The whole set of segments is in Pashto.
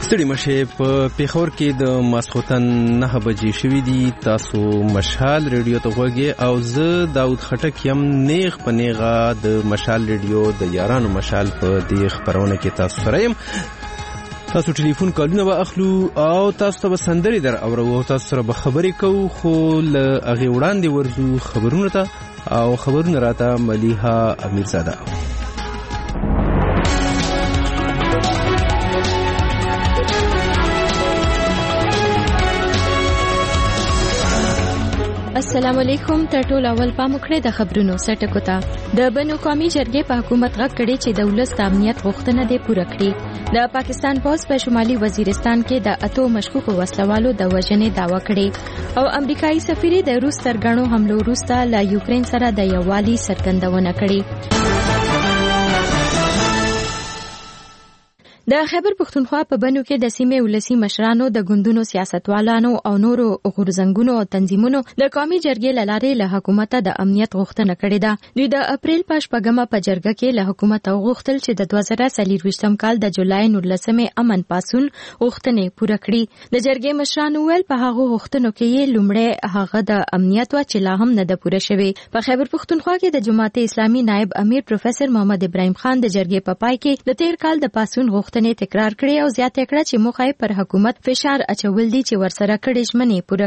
ستړي مشه په پیښور کې د ماسخوتن 9 بجې شوې دي. تاسو مشال ریډیو ته غوږی او زه داود خټک يم نیغ په نیغه د مشال ریډیو د یارانو مشال په دې خبرونه کې تاسو سره يم. تاسو ټلیفون کالونه به اخلو او تاسو ته سندري در اورو، تاسو سره به خبرې کوو، خو له هغه وړاندې ورزو خبرونه ته او خبرونه راته مليحه امیرزاده. السلام علیکم. تر ټولو اول پام وکړئ د خبرونو سرټکو ته. د بنو قومي جرګې په حکومت غږ کړي چې د ولس د امنیت غوښتنه دې پوره کړي. د پاکستان پولیس په شمالي وزیرستان کې د 8 مشکوکو وسلوالو د وژنې دعوا کړې او امریکایي سفیر د روس تر غنو حملو وروسته له یوکرين سره د یووالي څرګندونه کړې. د خیبر پښتونخوا په بنو کې د سیمې ولسی مشرانو د ګوندونو سیاستوالانو او نورو غورځنګونو او تنظیمونو د قومي جرګې لاره له حکومت د امنیت غوښتنه کړې ده. دوی د اپریل په 8مه په جرګه کې له حکومت غوښتل چې د 2023 کال د جولای 19 امن پاسون غوښتنې پوره کړي. د جرګې مشرانو ول په هغه غوښتنو کې لومړی هغه د امنیت او چې لا هم نه د پوره شوی. په خیبر پښتونخوا کې د جماعت اسلامي نائب امیر پروفیسور محمد ابراهیم خان د جرګې په پای کې د 13 کال د پاسون غوښتنې تکرار کړي او زیاته کړه چې موخه پر حکومت فشار اچول دي چې ورسره کړي ژمنې پوره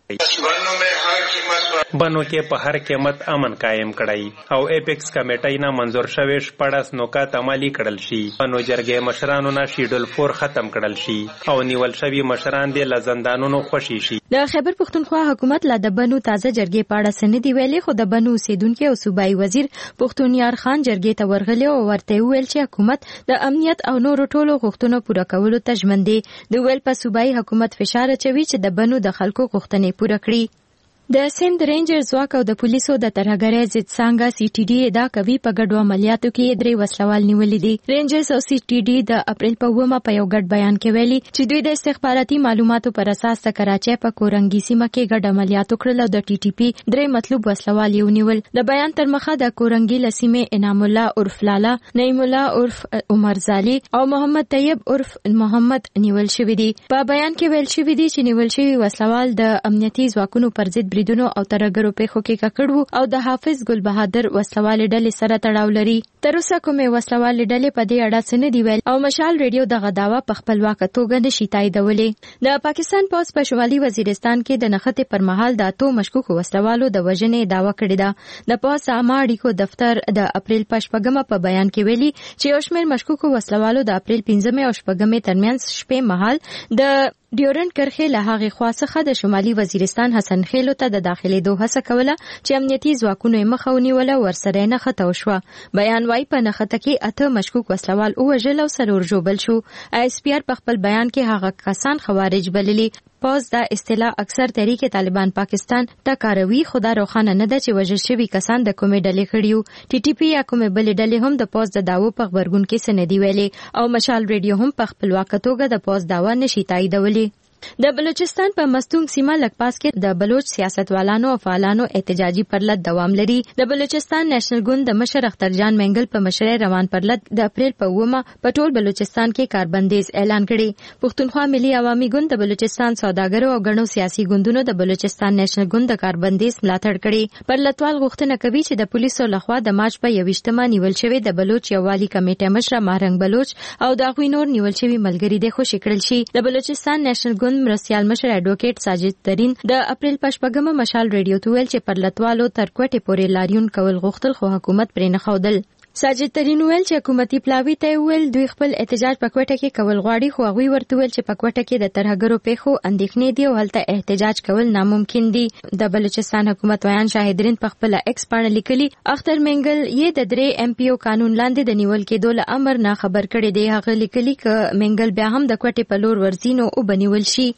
کړي. بنو کې په هر قیمت امن قائم کړي او ایپکس کمیټې نه منزور شوی 14 نکات عملی کړل شي. بنو جرګې مشرانو نه شیډول 4 ختم کړل شي او نیول شوی مشران د لزندانونو خوشي شي. د خیبر پښتونخوا حکومت لا د بنو تازه جرګې په اړه سندې ویلي، خو د بنو اوسیدونکو او صوبایي وزیر پښتون یار خان جرګې ته ورغلی او ورته ویل چې حکومت د امنیت او نورو ټولو غوښتنو پوره کولو ته ژمن دی. د ویل په صوبایي حکومت فشار اچوي چې د بنو د خلکو غوښتنې پوره کړي. د سند رینجر ځواک او د پولیسو د ترهګرۍ ضد څنګه سی ټي ډي ادعا کوي په ګډو عملیاتو کې 3 وسلوال نیولې دي. رینجرز او سی ټي ډي د اپریل په 9 په یو ګډ بیان کې ویلي چې دوی د استخباراتي معلوماتو پر اساس د کراچۍ په کورنګي سیمه کې ګډ عملیات وکړل او د ټي ټي پی 3 مطلوب وسلوال یې ونیول. د بیان تر مخه د کورنګي لسیمه انعام الله عرف لالا، نعیم الله عرف عمر زالي او محمد طیب عرف محمد نیول شوی دي. په بیان کې ویل شوی دي چې نیول شوی وسلوال د امنیتي ځواکونو پر ضد بریدونو او ترګرو په خو کې ککړو او د حافظ ګل بهادر وسلوال ډلې سره تړاو لري. تر اوسه کومه وسلوال ډلې په دې اړه څه نه دی ویل او مشال ریډیو دغه داوا په خپلواک توګه نشي تاییدولې. د پاکستان پولیس په شمالي وزیرستان کې د نښتې پر مهال د 8 مشکوکو وسلوالو د وژنې دعوا کړې ده. د پولیس عامه اړیکو دفتر د اپریل په 8مه په بیان کې ویلي چې یو شمېر مشکوکو وسلوالو د اپریل 15 او 8مه ترمنځ شپې مهال د ډیورنډ کرښې له هغې خوا څخه د شمالي وزیرستان حسن خیلو ته د داخلېدو هڅه کوله چې امنیتي ځواکونو یې مخه ونیوله او ورسره یې نښته وشوه. بیان وايي په نښته کې 8 مشکوک وسلوال ووژل او 4 ژوبل شو. آی اس پی آر په خپل بیان کې هغه کسان خوارج بللي. پوز دا اصطلاح اکثر تحریک طالبان پاکستان ته کاروي، خو دا روښانه نه ده چې وژل شوي کسان د کومې ډلې کړي. ټي ټي پی یا کومې بلې ډلې هم د پوز د داوو په خبرګون کې څه نه دي ویلي او مشال ریډیو هم په خپلواکه توګه د پوز داوا نشي تاییدولی. د بلوچستان په مستونګ سیمه لکپاس کې د بلوچ سیاستوالانو او فعالانو احتجاجي پرلط دوام لري. د بلوچستان نېشنل ګوند د مشر اختر جان منګل په مشرۍ روان پرلط د اپریل په 9 په ټول بلوچستان کې کاربندیز اعلان کړي. پښتونخوا ملي عوامي ګوند د بلوچستان سوداګرو او غنو سیاسي ګوندونو د بلوچستان نېشنل ګوند د کاربندیز ملاتړ کړي. پرلطوال غوښتنه کوي چې د پولیسو لخوا د مارچ په 21مه نیول شوی د بلوچ یووالي کمیټې مشر مهرنګ بلوچ او د غوی نور نیول شوی ملګری د خوشی کړل شي. د بلوچستان نېشنل ګوند مرستيال مشر ایڈوکیټ ساجد ترین د اپریل په 8مه مشال ریډیو ته ویل چې پرلطوالو تر کوټې پورې لاریون کول غوښتل خو حکومت پرې نه ښودل. ساجد ترین ویل چې حکومتي پلاوی ته ویل دوی خپل احتجاج په کوټه کې کول غواړي، خو هغوی ورته ویل چې په کوټه کې د ترهګرو پیښو اندېښنې دي او هلته احتجاج کول ناممکن دي. د بلوچستان حکومت ویان شاهدرین په خپل ایکس باندې لیکلي اختر منګل یې د 3 ایم پی او قانون لاندې د نیول کېدو له امر نه خبر کړي دی. هغه لیکلي ک منګل بیا هم د کوټې په لور ورځي نو او بنیول شي.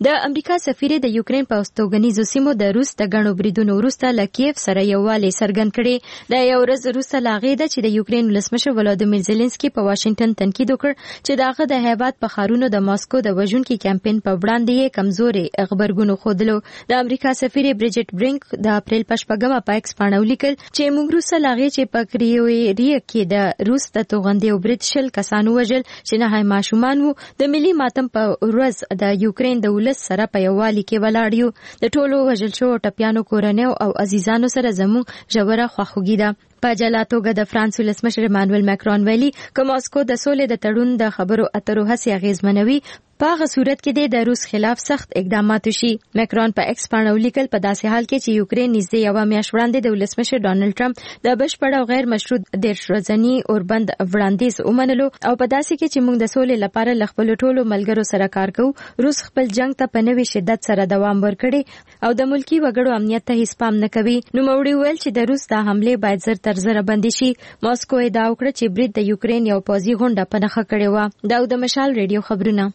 د امریکا سفیر د یوکرين په استوګنیزو سیمو د روس د غنو بریدونو وروسته له کیف سره یووالی څرګند کړي. د یو ورځ وروسته لاغې ده چې د یوکرين ولسمشر ولادیمیر زيلنسکي په واشنگټن تنقید وکړ چې دغه د هیواد په خارونو د ماسکو د وژونکي کمپاین په وړاندې کمزوري خبرګون خودلو. د امریکا سفیر بریجټ برینک د اپریل په 8 په ایکس باندې ولیکل چې موږ روسه لاغې چې په کریویری کې د روس د توغندې او برید شل کسانو وژل چې نه ماشومان وو. د ملي ماتم په ورځ د یوکرين د ولس سره په یووالي کې ولاړ یو. د ټولو وژل شو ټپیانو کورنیو او عزیزانو سره زموږ ژوره خواخوږي ده. په جلا توګه د فرانس ولسمشر ایمانوئل ماکرون ویلي چې ماسکو د سولې د تړون د خبرو اترو هڅې اغیزمنوي په هغه صورت کې د روس خلاف سخت اقدامات وشي. ماکرون په ایکس باندې ولیکل په داسې حال کې چې یوکرين نږدې یو میاشت وړاندې د ولسمشر ډانلډ ټرمپ د بشپړ او غیر مشروط ورځنی اوربند وړاندیز ومنلو او په داسې کې چې موږ د سولې لپاره ل خپل ټولو ملګرو سره کار کوو. روس خپل جنگ ته په نوې شدت سره دوام ورکړي او د ملکی وګړو امنیت ته هیڅ پام نه کوي. نو موري ویل چې د روس د حمله باید زر تر زر بندي شي. ماسکو ادعا وکړه چې برید د یوکرين یو پوځي غونډه په نخښه کړې و. دا د مشال ریډیو خبرونه.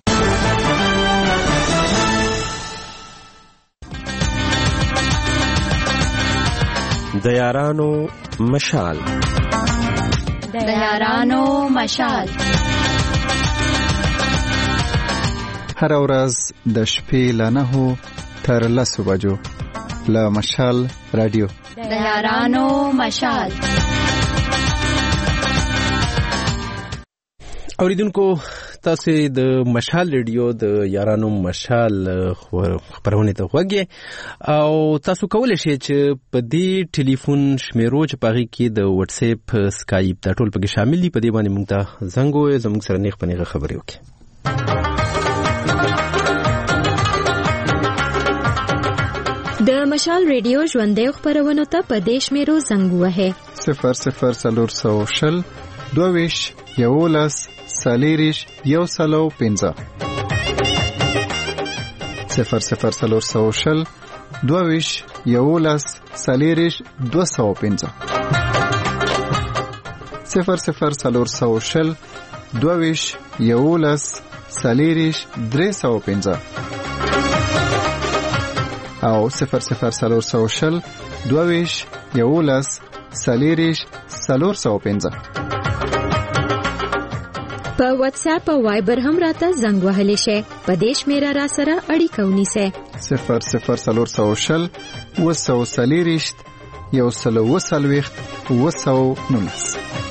د یارانو مشال. د یارانو مشال هر ورځ د شپې له 9 تر 10 بجو له مشال رادیو. د یارانو مشال. اوریدونکو تاسو د مشال ریډیو د یارانو مشال خبرونه ته وګورئ او تاسو کولای شئ چې په دې ټلیفون شمیرو چې پاغي کې د واتس اپ سکایپ د ټول پکې شامل دي په دې باندې موږ ته زنګ وې زموږ سره نیغ پنیغه خبرې وکړي. د مشال ریډیو ژوندۍ خبرونه ته په دیش میرو زنګ وهه 00400 22 11 سالیریش یو سلو 15 00400 22 11 سالیریش 215 00400 22 11 سالیریش 315 او 00400 22 11 سالیریش 415 په واتس اپ او وایبر هم راته زنګ وهلی شي. په دیش میرا را سره اړیکه ونیسه 00400 وسو سالیریشت یو سلو وسلويخت وسو نونس.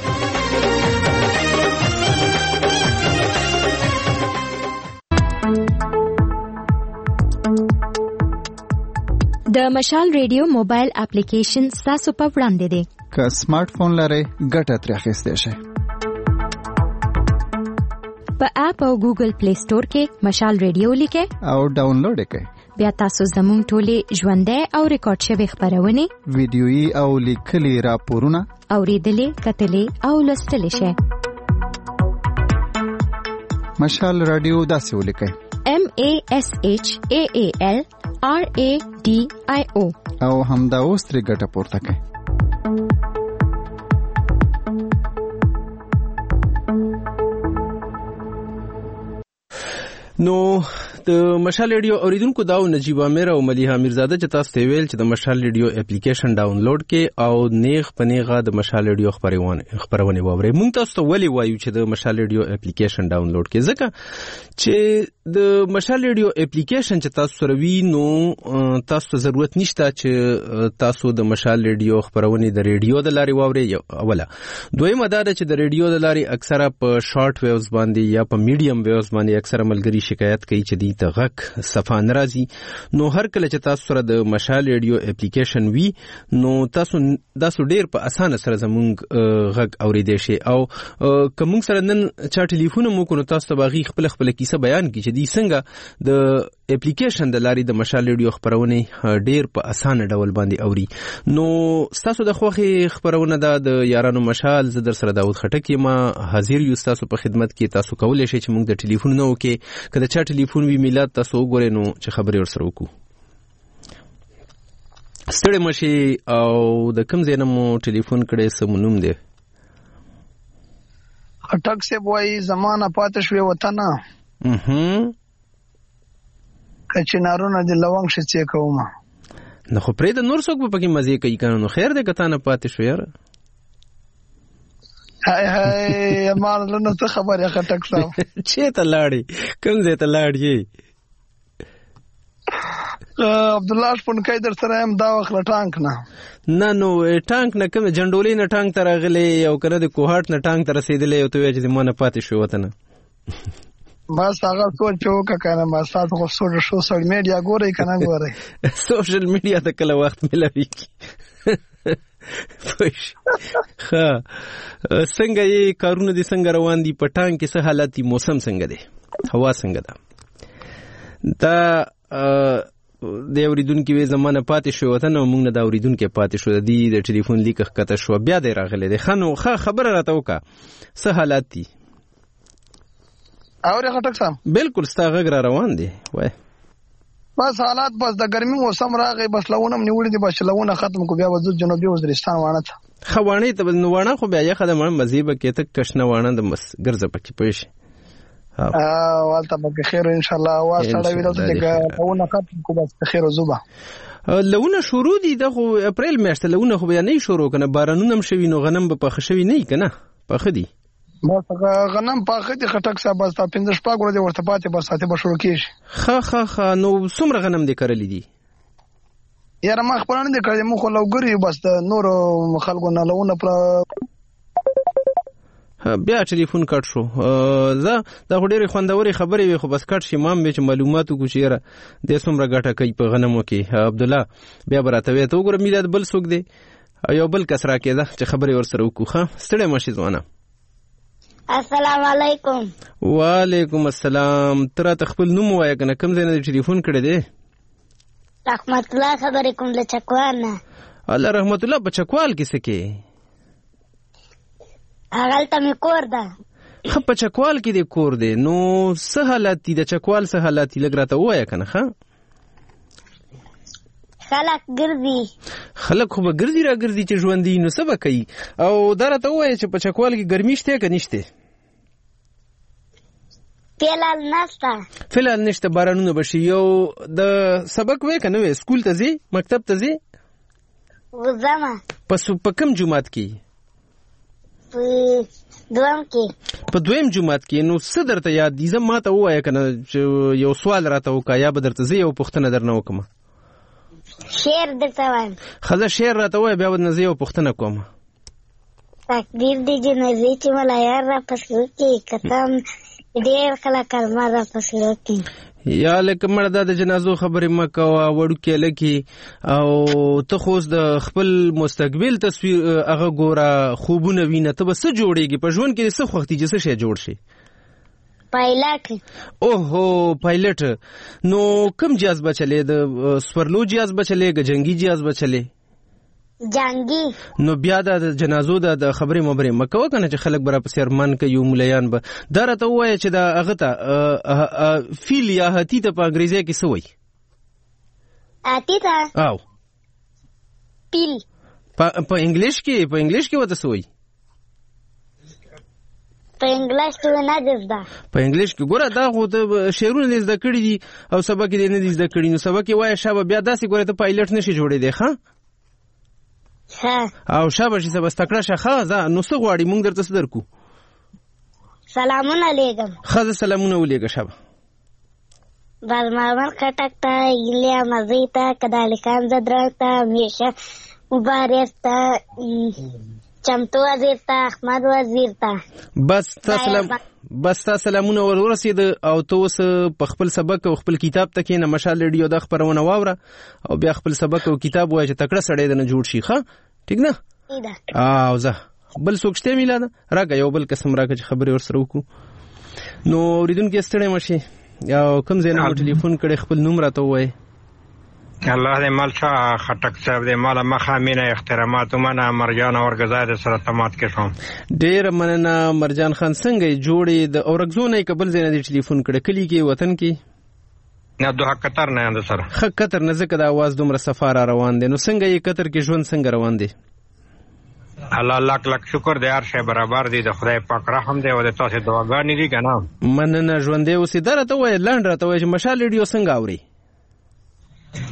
د مشال ریډیو موبایل اپلیکیشن تاسو په وړاندې دی. که سمارټ فون لرئ ګټه ترې اخیستی شئ. په اپ او ګوګل پلی سٹور کې مشال ریډیو لیکئ او ډاونلوډ کړئ. بیا تاسو زموږ ټولې ژوندۍ او ریکارډ شوی خبرونه ویډیويي او لیکلي راپورونه اوریدلې کتلې او لوستلې شئ. مشال رادیو داسې ولیکئ MASHAAL RADIO او همدا اوس ترې ګټه پورته کړئ. نو د مشال ریډیو اوریدونکو دا نجیب امیر او ملیحه میرزاده چې تاسو ته ویل چې د مشال ریډیو اپلیکیشن ډاونلوډ کې او نیغ پنیغه د مشال ریډیو خبرونه ووري. مونږ تاسو ته ولې وایو چې د مشال ریډیو اپلیکیشن ډاونلوډ کې؟ ځکه چې د مشال ریډیو اپلیکیشن چې تاسو سره وی نو تاسو ته ضرورت نشته چې تاسو د مشال ریډیو خبرونه د ریډیو د لارې ووري. اوله دویمه دا چې د ریډیو د لارې اکثره په شارټ ویوز باندې یا په میډیم ویوز باندې اکثره ملګری شکایت کوي چې دی ته غک صفه ناراضي. نو هر کله چې تاسو سره د مشال ریډیو اپلیکیشن وی نو تاسو ډیر په اسانه سره زمونږ غک اوریدئ شئ او کوم سره نن چا ټلیفون مو کو نو تاسو ته باغی خپل کیسه بیان کی چې دی څنګه د اپلیکیشن د لارې د مشال ریډیو خبرونه ډیر په اسانه ډول باندې اوري. نو تاسو د خوخي خبرونه د یارانو مشال زه در سره داود خټک ما حاضر یو تاسو په خدمت کې. تاسو کولای شئ چې موږ د ټلیفون نو کې کله چا ټلیفون وی میلاد تاسو وګورئ نو چې خبرې ورسره وکړو. ستړي مشي او د کوم ځای نه مو ټلیفون کړی سمونوم دی؟ اٹک سے بوای زمانہ پاتې شوی وطن. کچنارونه د لونګ شې کوم نو خو پرې د نور څوک په کې مزه کوي کنه نو خیر دې کته نه پاتې شو یار هاي مال نو څه خبره خټک صاحب چې ته لاړې کوم ځای ته لاړې عبد الله شپون کې در سره هم دا وخت ټانک نه نو ټانک نه کوم جنډولې نه ټانک تر غلې او کنه د کوهات نه ټانک تر رسیدلې او ته چې مونږ پاتې شو وته نه بس هغه سوچ وکړه ما تاسو خو سوشل میډیا ګورئ کنه ګورئ سوشل میډیا ته کله وخت ملوي پښ ها څنګه یې کارونه دي څنګه روان دي پټان کې څه حالت دي موسم څنګه دی هوا څنګه ده دا د اوریدونکو وې زمانه پاتې شو وته نو موږ نه دا اوریدونکو پاتې شو د ټلیفون لیک کته شو بیا دی راغله د خنو خبره راته وکا څه حالت دي اورې خټک صاحب بالکل ستا غږ را روان دی وای بس حالات بس د ګرمي موسم راغی بس لونه نیولې دي بس لونه ختم کو بیا وځو جنوبي وزیرستان وانه ته خوانه ته نو وانه خو بیا یخه د مزيبه کې ته کښنه وانه د مس ګرځه پکې پېښ والته به خیر ان شاء الله واسطه ویلو ته لونه ختم کو بس خیر زوبه لونه شروع دي د اپریل میاشت لونه خو بیا نه شروع کنه بارانونه هم شوي نو غنم به پخ شوي نه کنه پخ دي بس غنم پاخه دي خټک صاحب بس 15 شپږ ورځې ورته پاتې بس ساته به شروع کیږي خا نو څومره غنم دي کړلې دي یاره ما خپل نه دي کړې مو خو لوګري بس د نور خلکو نه لونه پر بیا ټلیفون کټ شو دا ډېرې خوندوري خبرې وي خو بس کټ شي مام به چې معلوماتو کو چیرې د څومره ګټه کوي په غنمو کې عبد الله بیا براتوي ته وګوره میلاد بل څوک دی یو بل کس راکېده چې خبرې ورسره وکړه ستړی مشي ځوانه السلام علیکم وعلیکم السلام تر تخپل نوم وای کنه کوم ځای نه ټلیفون کړی دی رحمت الله خبرې کوم له چکوال نه الله رحمت الله په چکوال کې څه کې هغه ته می کور ده په چکوال کې دی کور دی نو څه حالت دي د چکوال څه حالت لګ راته وای کنه ښه خلک ګرځي خلک خو به ګرځي را ګرځي چې ژوند دي نو څه به کوي او دا راته وای چې په چکوال کې ګرمي شته که نشته فلال نشته بارانونه بشي یو د سبق وای کنه وای سکول ته ځي مکتب ته ځي وزما په کوم جمعات کې په دویم جمعات کې نو څه درته یاد دي زه ماته وای کنه یو سوال راته وکا یا به درته زه یو پوښتنه درنه وکم شعر درته وایم خزه شعر راته وای بیا به نزه یو پوښتنه کوم تقدیر دی جنازې چې ملایار را پسلو کې کتم ډېر خلک کلمه را پسلو کې یا لکه مړه دا د جنازو خبرې مه کوه وړوکې لکې او ته خو اوس د خپل مستقبل تصویر هغه ګوره خوبونه وینه ته به څه جوړېږي په ژوند کې څه خوښ دي چې څه شی جوړ شي پایلټ اوهو پایلټ نو کوم جهاز به چلې د سپرلو جهاز به چلې که جنگي جهاز به چلې جنگي نو بیا د جنازو د خبرې مبرې مکو کنه چې خلک برا په سرمن کې یو مليان به دا راته وایي چې دا هغه ته فیل یا هتی ته په انګریزي کې څه وایي هتی ته او پیل په انګلیش کې وته څه وایي په انګلیش کې نه زده په انګلیش کې ګوره دا خو د شعرونه زده کړی دي او سبق یې نه زده کړی نو سبق یې وایي شابه بیا داسې ګوره ته پایلټ نشي جوړې دی ښه او شابه شي سبا ستکړه شخه ځه نو څه غواړي مونږ درته څه درکو سلامونه علیکم خزه سلامونه ولیکه شابه برمامر کټک ته ایلیا مزیتا کدالکان زدرتا همیشه مبارک ته چمتو وزیر ته احمد وزیر ته بس تا سلامونه ورسید او تو اوس په خپل سبق او خپل کتاب ته کې نه مشال ریډیو د خبرونه واوره او بیا خپل سبق او کتاب وای چې تکړه سړی د نه جوړ شي ښه ٹھیک نه او زه بل څوکشته میلاده راګه یو بل قسم راګه چې خبرې ورسره وکړو نو ریډونکو ستړی مشي یا کوم ځای نه ټلیفون کړي خپل نوم راته وای الله دې مال شاه خټک صاحب دې مال مخه مینه احترامات منه مرجان اورګزای د سره تمات کې شوم ډېر مننه مرجان خان څنګه جوړې د اورګزونه قبل زنه دې ټلیفون کړه کلی کې وطن کې نه دوه قطر نه اند سره خ قطر نه ځکه د आवाज دومره سفر روان دي نو څنګه یې قطر کې ژوند څنګه روان دي الله لاک شکر دې هر شی برابر دي د خدای پاک رحم دې او د تاسو دعاګانې دي کنه مننه ژوند دې اوسې درته وای لاند راته وای چې مشال ریډیو څنګه اوري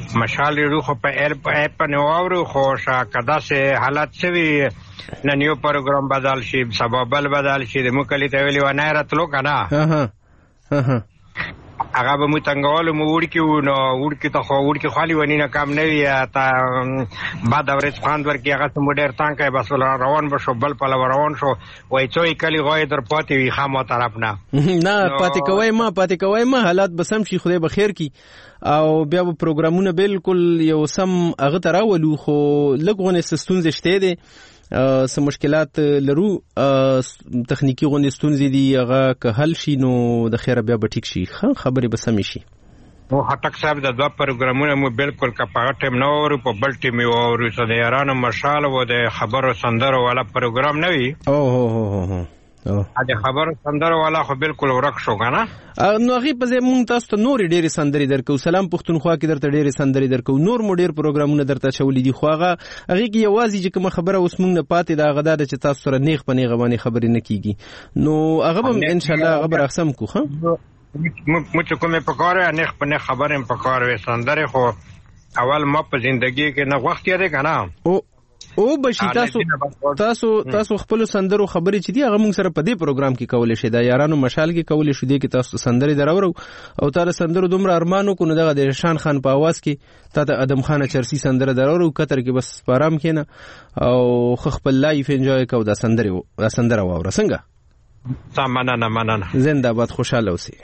مشال ریډیو خو په اپ نه واورو خو شاکدا سه حالت شوی نن یو پروګرام بدل شي سبا بل بدل شي د مکلی ته ویلی و نه راتلو کنه هغه به مو څنګهول مو وړکی نو وړکی ته خو وړکی خالی ونی نه کم نه وی تا بعد اورز خواند ورکی هغه سم ډیر تانکای بس روان بشو بل په روان شو وای څوی کلی غوي در پاتې وی خامو طرف نه پاتې کوي ما حالات بسم شي خدای به خیر کی او بیا به پروګرامونه بالکل یو سم هغه تراولو خو لګونه سستونز شته دي سم مشکلات لرو تخنیکی غونډې ستونزې دي هغه که حل شي نو د خیره بیا به ټیک شي خبرې به سمې شي نو هټک صاحب د دوه پروګرامونه مو بالکل کا په ټیم نو ورو په بل ټیم ورو سره د یارانو مشال و د خبرو سندرو والا پروګرام نه وي او د خبرو سندرو والا خو بالکل ورک شو کنه نو هغه په زمونږ تاسو ته نور ډېری سندري درکو سلام پښتونخوا کې درته ډېری سندري درکو نور مو ډېر پروګرامونه درته چولې دي خو هغه کې یوازې چې کوم خبره اوس مونږ نه پاتې دا غدا چې تاسو سره نیغ پنی غواني خبرې نه کیږي نو هغه هم ان شاء الله خبر اقسم کو ها مو چې کومه پکاره نیغ پنی خبرې پکاره وې سندري خو اول ما په ژوندۍ کې نه وخت یې کنه او بشي تاسو خپل سندرو خبرې چې دی هغه موږ سره په دې پروګرام کې کولې شي دا یارانو مشال کې کولې شو دی کې تاسو سندري درورو او تاسو سندرو دومره ارمانو کو نه دغه د شان خان په आवाज کې ته ادم خان چرسی سندره درورو کتر کې بس پارام کینه او خپل لایف انجوای کو دا سندره واوره څنګه مننه زنده باد خوشاله اوسئ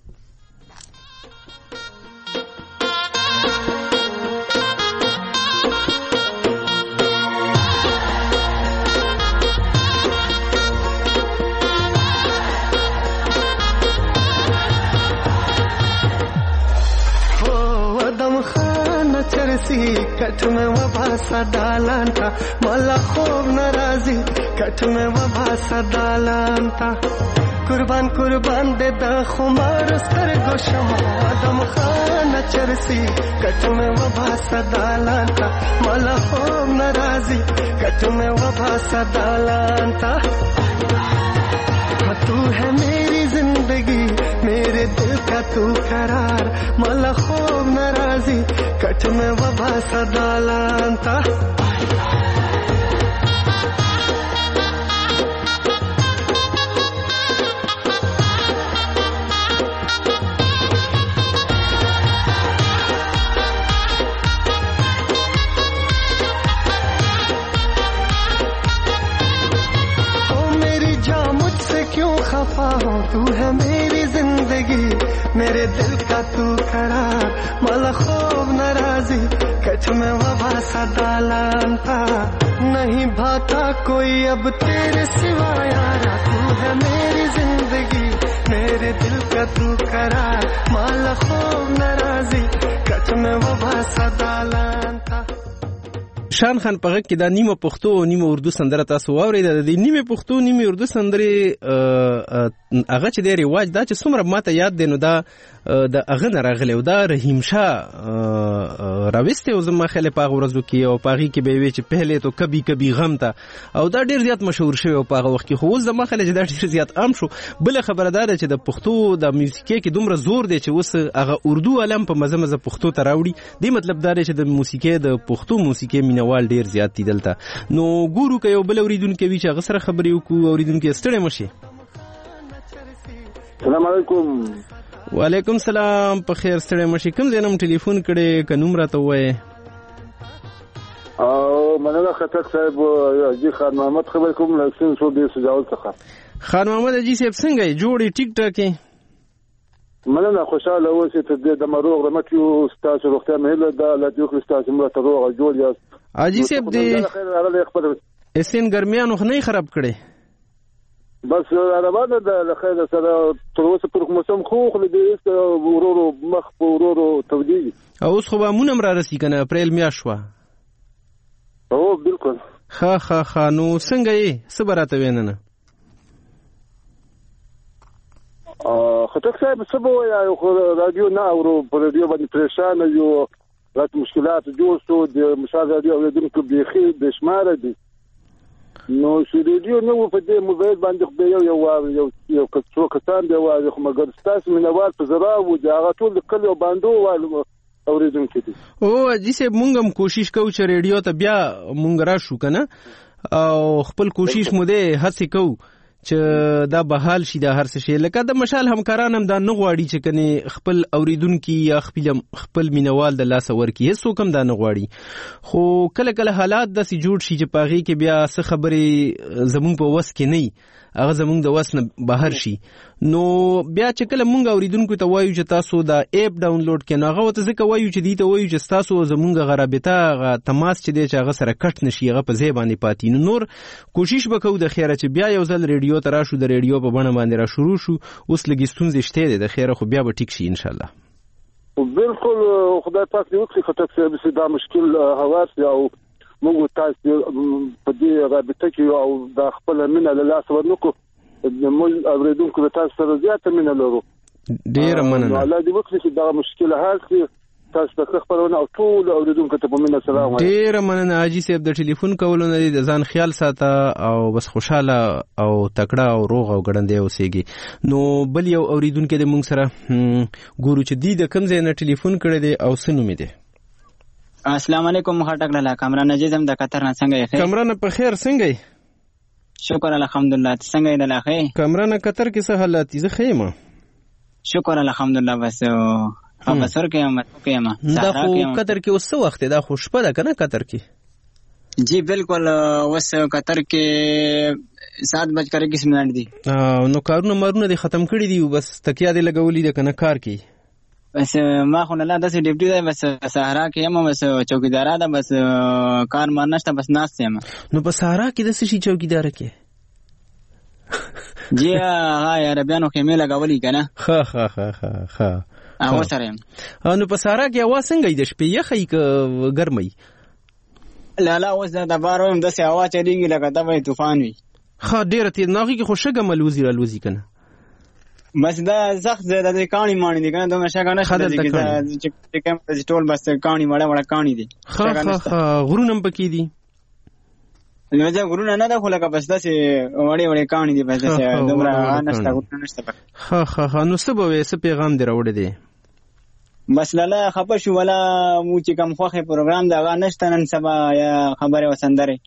کټ مې وباسه دالان تا مالا خوب ناراضي کټ مې وباسه دالان تا قربان دې د خمار سترګو شمع ادم خان چرسي کټ مې وباسه دالان تا مالا خوب ناراضي کټ مې وباسه دالان تا تو ہے میری زندگی میرے دل کا تو قرار مالا خوب ناراضی کٹ میں وبا صدالان تا खफा हो तू है मेरी जिंदगी मेरे दिल का तू करार माला खूब नाराजी कच में वबा सदालान था नहीं भाता कोई अब तेरे सिवा यारा तू है मेरी जिंदगी मेरे दिल का तू करार माला खूब नाराजी कच में वबा सदालान था شان خان په کې دا نیمه پښتو او نیمه اردو سندره تاسو واورید د نیمه پښتو نیمه اردو سندره هغه چې د ریواج دا چې څومره ماته یاد دی نو دا د اغه نه راغلی او دا رحیم شاه راوسته او زما خله په ورځو کې او پاغي کې به وی چې پهله تو کبي کبي غم تا او دا ډیر زیات مشهور شوی او په وخت کې خو زما خله چې دا ډیر زیات عام شو بل خبره ده چې د پښتو د موسیقي کې دومره زور دی چې اوس هغه اردو علم په مزه مزه پښتو ته راوړي دی مطلب دا چې د موسیقي د پښتو موسیقي مینوال ډیر زیات دي دلته نو ګورو کې یو بل اوریدونکو وی چې غسر خبرې وکړو اوریدونکو ستړي مشي السلام علیکم وعلیکم سلام په خیر ستړي مشي کوم ځینم ټلیفون کړي ک نوم راته وای او مننه خطک صاحب جی خان محمد خبر کوم لکسن سو دې سجاول څخه خان محمد جی صاحب څنګه جوړي ټیک ټاک مننه خوشاله اوسئ ته د مروغ رمکیو ستاسو روغتیا مهله ده لا دیو ستاسو مرته روغ جوړ یاست اجي صاحب دې اسین ګرمیانو نه خراب کړي بس روانه ده خیر سره تر اوسه پر موسم خو دې ورورو مخ په ورورو تودي اوس خو به مونږ را رسې کنه اپریل میاشوا او بالکل ها نو څنګه یې صبرته ویننه خطک صاحب سبو یا رادیو نه اورو په رادیو باندې پریشان یو رات مشکلات جوړ شو د مشاهده رادیو اوریدونکو بيخي بشمار دي نو شریډیو نو په دې موبایل باندې یو کڅو کسان دی وايي خو مګر ستاسو منوال په زرا و دا غټول کله باندې والو اوریدونکو دي. او جسه مونږ هم کوشش کوو چې ریډیو ته بیا مونږ راشو کنه او خپل کوشش مو دې هڅه کوو چې دا بحال شي دا هر څه شي. لکه د مشال همکاران هم دا نه غواړي چې کني خپل اوریدونکو یا خپل مینوال د لاس ورکی هیڅ کوم دا نه غواړي، خو کله کله حالات داسې جوړ شي چې پاغي کې بیا څه خبرې زمونږ په وس کې نه هغه زمونږ د وس نه بهر شي. نو بیا چې کله مونږ اوریدونکو ته وایو چې تاسو دا اپ ډاونلوډ کړئ، هغه ته ځکه وایو چې دې ته وایو چې تاسو زمونږ غرابطه تماس چې دې چې هغه سره کټ نشي، هغه په ځای باندې پاتې. نو نور کوشش وکړو د خیره چې بیا یو ځل ریډیو ته راشو، د ریډیو په بڼه باندې را شروع شو. اوس لګي ستونزې شته د خیره، خو بیا به ټیک شي ان شاء الله. بالکل خدای پاک دې وکړي خو تاسو دا مشکل هواس او موږ تاسو په دې رابطه کې او د خپل مینه له لاس ورنکو موږ اوریدونکو ته تاسو سره زیاته مینه لرو. ډیر مننه. الله دې وکړي چې دا مشکل حل شي. تاسو ته خبرونه او ټول اوریدونکو ته په مینه سلام وایم. ډیر مننه حاجی صاحب د ټلیفون کولو نه د ځان خیال ساته او بس خوشاله او تکړه او روغ او ګړندې اوسېږي. نو بل یو اوریدونکو د مونږ سره ګورو چې دی د کوم ځای نه ټلیفون کړی دی او څه نوم دی. السلام علیکم خټک لاله کامران نجیزم د قطر نه څنګه یې؟ کامران په خیر څنګه یې؟ شکر الحمدلله. څنګه یې دلخه؟ کامران قطر کې څه حالات دي؟ زه خیمه شکر الحمدلله. بس خبر کېم دا خو قطر کې اوس وخت دا خو شپه ده کنه قطر کې؟ جی بالکل اوس قطر کې 7:21 دي. نو کارونه مارونه دي ختم کړی دي، بس تکیا دي لګولې ده کنه کار کې؟ بس ما خو نه لا داسې ډیوټي ده، بس صحرا کې یم، بس چوکیدارا ده، بس کار ما نشته، بس ناست یم. نو په صحرا کې د څه شي چوکیدار کې؟ جی هغه عربیانو خیمه لګولې کنه. ها هغه سره یم. نو په صحرا کې هوا څنګه د شپې یخی ک ګرمي؟ لالا اوس د بارو د سي هوا چلیږي لکه دا طوفان وي. ها ډیره تیر ناغي کې خوشګه ملوزي رالوزي کنه. بس دا سخت زیاده د کانی مانی دي کنه، دوه شګه نشته چې کوم ټول بس کانی وړه کانی دي. ها غرونم پکې دي. نو دا غرونه نه ده خو لکه بس داسې وړې کانی دي، بس داسې دومره نشته غرونه نشته. ها نو څه به څه پیغام دی راوړی دی؟ بس لاله خبر شو ولا مو چې کوم خوخه پروګرام دا نشته نن سبا یا خبره وسندره.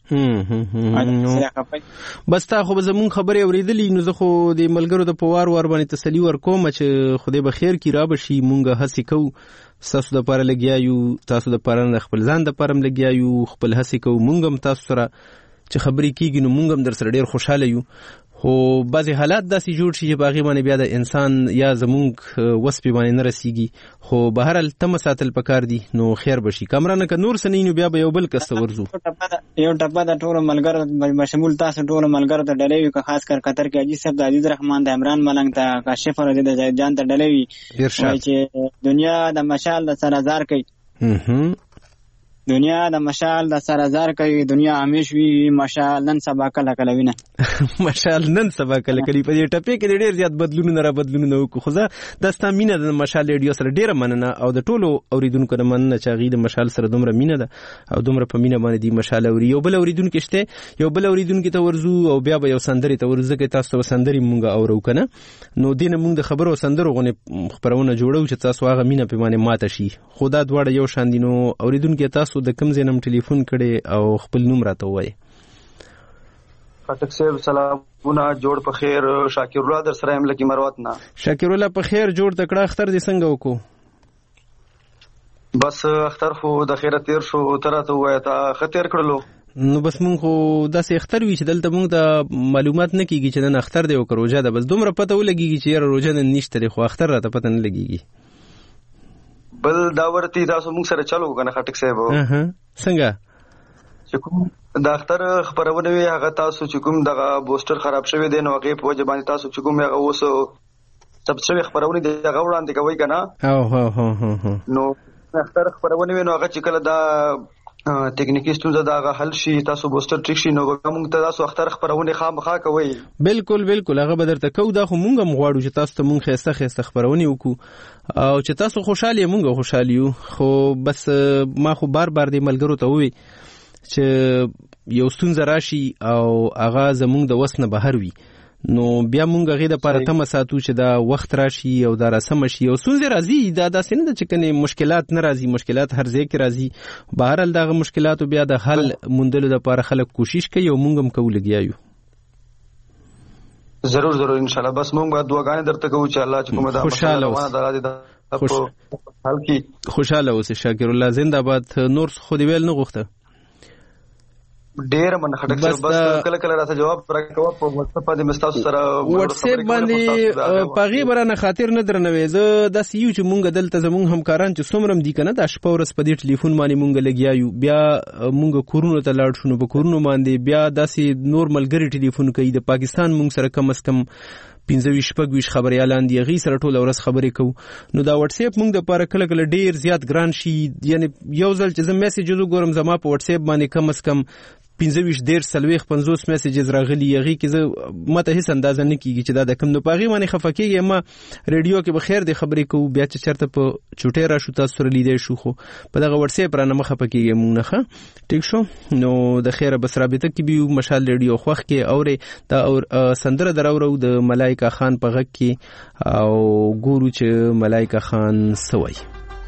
بس تا خو زمون خبره اوریدلې، نو زه خو د ملګرو د پوار ور باندې تسلی ورکوم چې خدای به خیر کی را بشي. مونږه هڅه کوو تاسو د پاره لګیایو، تاسو د پاره نه خپل ځان د پاره لګیایو، خپل هڅه کوو مونږ هم تاسو سره چې خبرې کیږي نو مونږ هم در سره ډیر خوشاله یو. خو بعضی حالات داسې جوړ شي چې باغی باندې بیا د انسان یا زمونږ وسپې باندې نه رسیږي، خو بهر حال تم ساتل پکار دي. نو خیر بشي کامرانه ک نور سنینو بیا به یو بل کس ورزو. یو ټپه د ټول ملګرو بشمول تاسو ټول ملګرو ته ډلېوي که خاص کر قطر کې حاجی صاحب د عزیز رحمان د عمران ملنګ ته کاشف ور د زید جان ته ډلېوي چې دنیا د مشال د سرازار کوي. دنیا د مشال د سرازار کوي، دنیا همیش وی مشال نن سبا کله کله وینه. مشال نن سبا کله کله په دې ټپه کې ډېر زیات بدلونه را بدلونه وکړو. خو زه د ستامینه د مشال ریډیو سره ډېر مننه او د ټولو اوریدونکو نه مننه چې غي د مشال سره دومره مینه ده او دومره په مینه باندې دی مشال اوري. یو بل اوریدونکو شته، یو بل اوریدونکو ته ورزو او بیا به یو سندري ته ورزو کې تاسو ته سندري مونږه اورو کنه. نو دینه مونږ د خبرو سندرو غو خبرونه جوړو چې تاسو هغه مینه په باندې ماته شي. خدا دواړه یو شان دي. نو اوریدونکو تاسو د کوم ځینم ټلیفون کړي او خپل نوم راته وایي. خټک صاحب سلامونه، جوړ په خیر. شاکر الله در سره املکی مروت نه. شاکر الله په خیر جوړ تکړه. اختر دې څنګه وکړو؟ بس اختر خو د خیره تیر شو، ترته وای تا خطر کړلو. نو بس مونږ خو داسې اختر وی چې دلته مونږ ته معلومات نه کیږي چې نن اختر دی او روزه ده، بس دومره پته ولګیږي چې روزه نه نشته خو اختر راته پته نه لګیږي. بل دا ورته تاسو موږ سره چالو کنه خټک صاحب. څنګه چې کوم د اختر خبرونه وی هغه تاسو چې کوم دغه بوستر خراب شوی دی نو هغه په وجه باندې تاسو چې کوم هغه اوس سبسه خبرونه دی هغه وړاندې کوي کنه. نو اختر خبرونه وی نو هغه چې کله دا ټیکنیکی ستونزه دا هغه حل شي، تاسو بوستر ټریک شي، نو موږ ته تاسو اختر خبرونه خامخا کوي. بالکل هغه بدرته کو دا خو مونږ هم غواړو چې تاسو ته مونږ خسته خبرونه وکړو او چې تاسو خوشاله مونږ خوشاله یو. خو بس ما خو بار دې ملګرو ته وی چې یو ستونزه راشي او هغه زمونږ د وس نه بهر وي نو بیا مونږ غي د لپاره تم ساتو چې دا وخت راشي او دا رسم شي او څنګه راځي دا داسې نه چې کني مشکلات نه راځي، مشکلات هر ځای کې راځي. بهرحال دغه مشکلات بیا د حل موندلو لپاره خلک کوشش کوي او مونږ هم کوو لګیایو. ضرور ان شاء الله. بس مونږ به دعاګانې درته کوو چې الله چې کومه دا خوشاله اوسه. شاکر الله زنده باد. نور خو دی ویل نه غوښته ډیر من خټک بس کله کله راته جواب راکوه په واتساپ باندې مستاسو سره واتس اپ باندې پاغي برانه خاطر نه درنوي. زه د سيو چې مونږ دلته زمونږ همکاران چې څومره دي کنه د شپه ورځ په دې ټلیفون باندې مونږ لګیایو، بیا مونږ کورونو ته لاړ شو، په کورونو باندې بیا داسې نور ملګری ټلیفون کوي د پاکستان مونږ سره کم از کم 15-20 خبريالان دی غي سره ټول ورځ خبرې کوو. نو دا واتس اپ مونږ د لپاره کله کله ډیر زیات ګران شي، یعنی یو ځل چې زه میسج وګورم زما په واتس اپ باندې کم از کم 15-50 میسیجز راغلي یغي کې زه مته هیڅ اندازه نه کیږي چې دا د کوم نو پاغي باندې خفکیږي. ما ریډیو کې به خیر د خبرې کوو، بیا چې چرته په چوټه را شو تاسو سره لیدای شو، خو په دغه واتس اپ رانه مخه پکېږي مونږ نه. ټیک شو نو د خیره بس رابطه کې بیو مشال ریډیو خوخ کې اورې دا سندره دراورو د ملائکه خان په غږ کې او ګورو چې ملائکه خان سوي.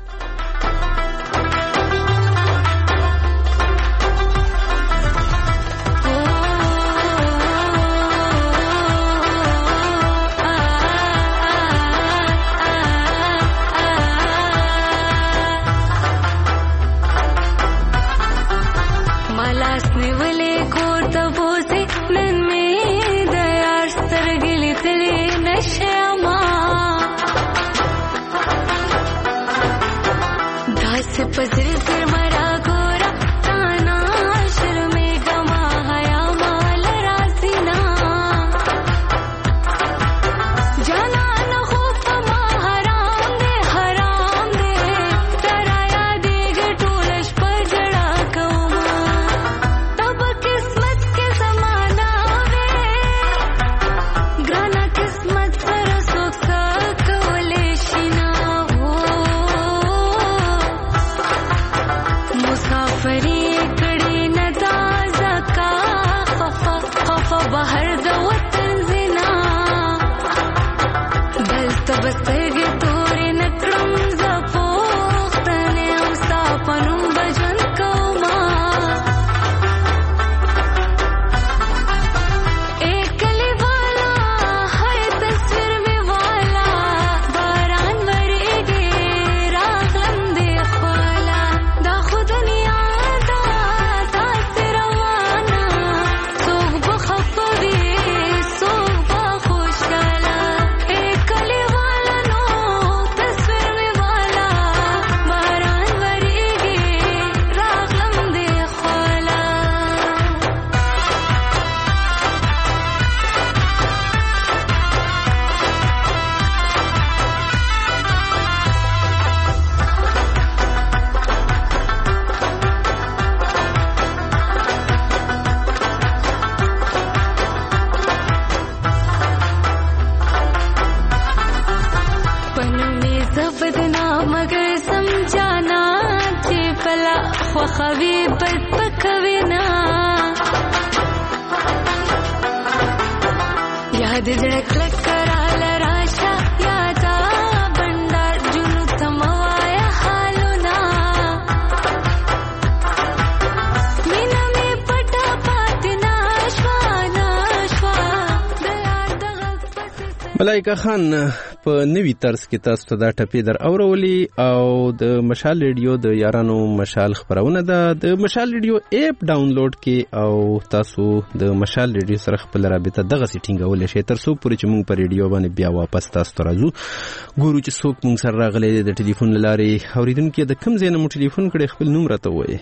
ملائکه خان په نوی طرز کې تاسو ته دا ټپې در اورولې او د مشال ریډیو د یارانو مشال خبرونه ده. د مشال ریډیو اپ ډاونلوډ کې او تاسو د مشال ریډیو سره خپل رابطه دغه سیټینګول شي تر څو پورې چې مونږ په ریډیو باندې بیا واپس تاسو ته راځو. ګورو چې څوک مونږ سره راغلي د ټلیفون لارې. اوریدونکو د کوم ځای نه مو ټلیفون کړی خپل نوم راته وایي.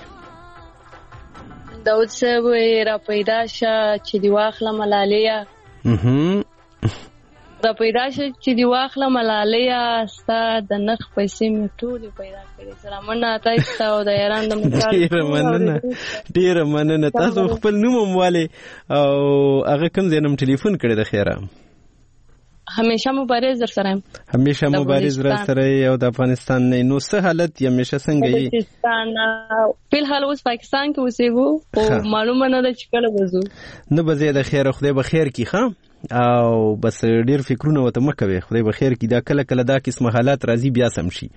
داود صاحب را پیدا شه چې دی واخله ملالیا دا پیدا شه چې دی واخله ملالیا ستا د نخ پیسې مې ټولې پیدا کړې. سلامونه تاسو او د یاران د مشال. ډیره مننه. تاسو خپل نوم هم والي او هغه کوم ځای نه ټلیفون کړی د خیره؟ همیشه مبارز در سره. همیشه مبارز در سره او د افغانستان نه. نو څه حالت همیشه څنګه یې؟ پاکستان په حال اوس پاکستان کې اوسېږو او معلومه نه ده چې کله وځو. نه به زه د خیر خدای به خیر کی ښه او بس ډیر فکرونه وته مکوي خدای به خیر کړي دا کله کله دا قسم حالات راځي بیا سم شي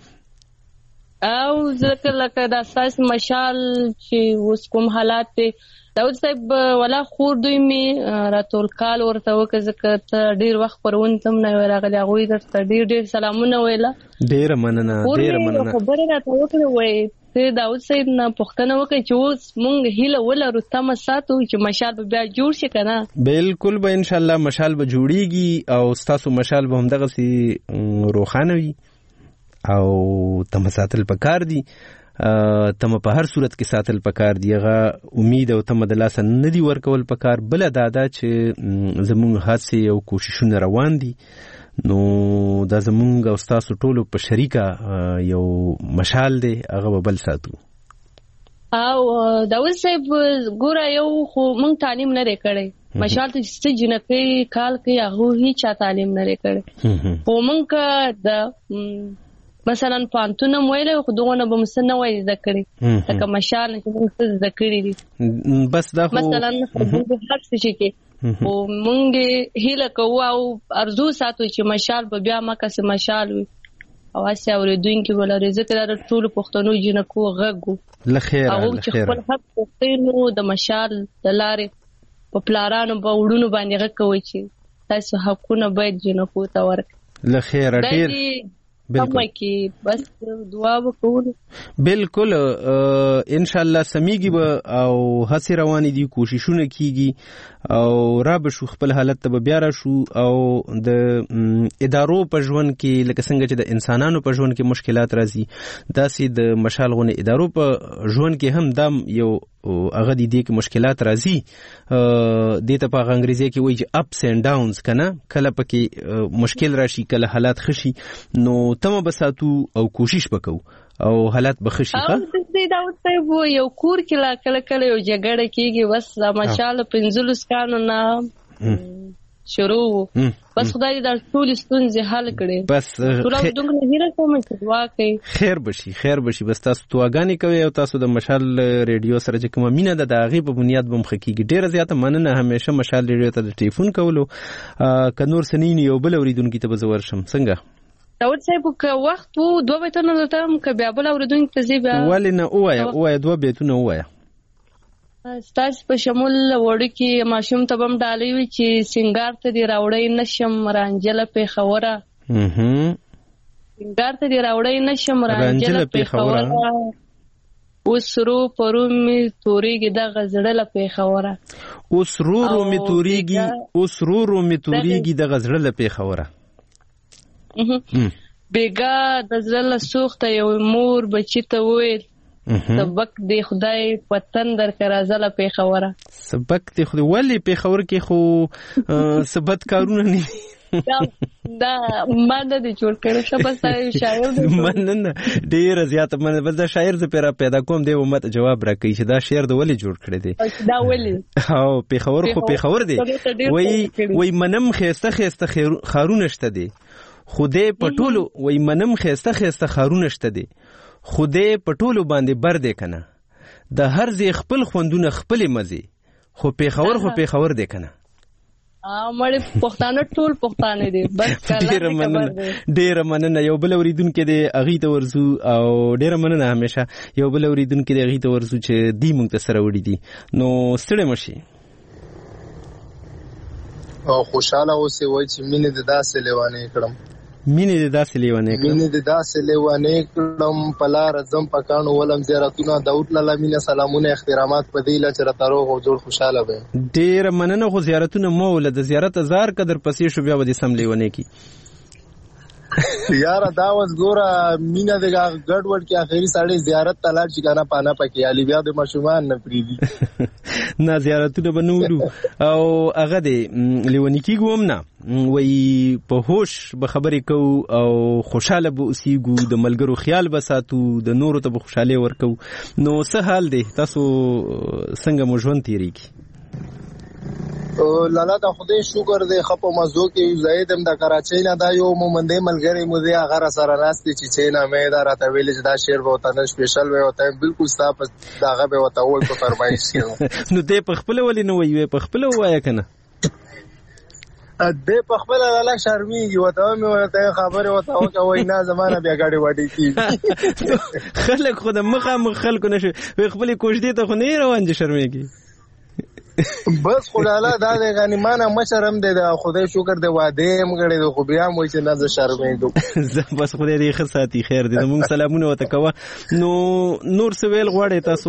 او ځکه لکه د اساس مشال چې اوس کوم حالات دي داود صاحب ولا خور دوی می راتول کال ورته وکړه ځکه ته ډیر وخت پرون تم نه راغلی هغوی درته ډیر سلامونه ویله ډیر مننه خبره راته وکړه وایي ته داود صاحب نه پوښتنه وکړه چې اوس مونږ هیله ولرو تمه ساتو چې مشال به بیا جوړ شي که نه بالکل به انشاءالله مشال به جوړیږي او ستاسو مشال به همدغسې روښانه وي او تمه ساتل پکار دي تمه په هر صورت کې ساتل پکار دی هغه امید او تمه د لاسه نه دی ورکول پکار بل دا چې زموږ هڅې او کوششونه روان دي نو دا زموږ او ستاسو ټولو په شریکه یو مشال دی هغه به بل ساتو او داود صاحب ګوره یو خو موږ تعلیم نه کړی مشال ته چې جنکۍ کال کوي هغه هیڅ تعلیم نه کړی خو موږ د مثلا پانتونه مویله خو دغه به مسنه وای ذکرې لکه مشال چې موږ ذکرې دي بس دا خو مثلا هر څه کې او موږ هیله کوو او ارزو ساتو چې مشال به بیا مکه مشال وي او اسیا اوریدونکو ولر ذکر د ټول پښتنو جنکو غږو لخير او چې خپل حق پښتنو د مشال د لارې په پلارانو په وړونو باندې غږ کوي چې تاسو حقونه باید جنکو ته ورکړئ لخير ډیر بس دعا وکړو بالکل ان شاء الله سميږي به او هڅه روانې دي کوششونه کیږي او را به شو خپل حالت ته بیا را شو او د ادارو په ژوند کې لکه څنګه چې د انسانانو په ژوند کې مشکلات راځي داسې د مشال غونې ادارو په ژوند کې هم دام یو هغه دي کې مشکلات راځي د ته په انګریزي کې وایي چې اپس اینڈ ډاونز کنه کله پکې مشکل راشي کله حالات خشي نو تمه بساتو او کوشش وکړو او حالات بخشي ښه او د داود صاحب یو کور کې لا کله کله یو جګړه کیږي بس ماشاءالله 15 کانو نه شروع بس خدای دې د ټول ستونزې حل کړي بس ټول دغه هیله کوم چې دعا کوي خیر بشي بس تاسو دعاګانې کوي او تاسو د مشال ریډیو سره چې کومه مینه ده د هغې په بنیاد به مخکېږي ډېره زیاته مننه همیشه مشال ریډیو ته د ټلیفون کولو که نور سنین یو بل اورېدونکي ته به زه ورشم څنګه داود صاحب که وخت وو 2 بیتونه درته هم که بیا بل اورېدونکي ته ځي بیا ولې نه ووایه 2 بیتونه ووایه ستاسو په شمول وړوکي ماشوم ته به هم ډالۍ وي چې سینګار ته دې راوړی نشم رانجله پېښوره سینګار ته دې راوړی نشم رانجله پېښوره اوس رو پرو مې تورېږي دغه زړه له پېښوره اوس رو مې تورېږي دغه زړه له پېښوره بېګا د زړه له سوخته یو مور بچي ته وویل سبق دی خدای وطن در کرازله پېښوره سبق دی خدای ولې پېښور کې خو ثبت کارونه نه دا مانده دی جوړ کړی شپه شاعر دی مننه ډېره زیاته مننه بس دا شاعر زه پیدا کوم دی مت جواب راکړي چې دا شعر د ولې جوړ کړی دی دا ولې او پېښور خو پېښور دی وای منم خيسته خارونه شته دی خوده پټولو وای منم خيسته خارونه شته دی خوده پټولو باندې بر دی کنه د هر ځای خپل خوندونه خپل مزي خو پېښور دی کنه مړ پښتانه ټول پښتانه دي بس ډېر مننه یو بل اوریدونکو دی اغي ته ورزو او ډېر مننه همیشه یو بل اوریدونکو دی اغي ته ورزو چې دی مونږ ته سره وړي دي نو ستړي مشي او خوشاله اوسې وای چې مینه د داسې لیوانې کړم مینه د داسې لیوانې کړم پلار زم پکانو ولم زیارتونه داوود لاله مینه سلامونه احترامات په دی لچ را تارو او جوړ خوشاله به ډېر مننه خو زیارتونه موله د زیارت هزار قدر پسې شو بیا به سم لیوانې کی یاره دا وس ګوره مینه د ګډ وډ کې اخیری ساړې زیارت ته لاړ شي کنه پانا پکې علي بیا د مشومان نه پریدي نه زیارتونه بنورو او هغه دې لیونی کیږم نه وای په هوش به خبرې کو او خوشاله به اوسېګو د ملګرو خیال به ساتو د نورو ته به خوشاله ورکو نو څه حال دی تاسو څنګه مو ژوند تیریږي لالا دا خدای شکر دی خپ مزو کې زید هم د کراچۍ نه دا یو مومندې ملګری مو دی هغه سره راستي چې نه مې دا راته ویل چې دا شعر به وطن سپیشل وي وته بالکل صاحب داغه به وته ول په فرمایش نو دې په خپل ولې نو وي په خپل وایې کنه د په خپل لاله شرمېږي وته مې ورته خبره وته او کوي نه زمانہ بیا غاډي واډي کی خلک خود مخه خلکو نشي خپل کوشدي ته خو نه روان دي شرمېږي بس خداله دا د غنیمانه مشرم دی د خدای شکر دی واده مګړې د خو بیا مو چې نه ز شرمېږم بس خدای دې ښه ساتي خیر دې موږ سلامونه وته کوه نو نور سویل غواړي تاسو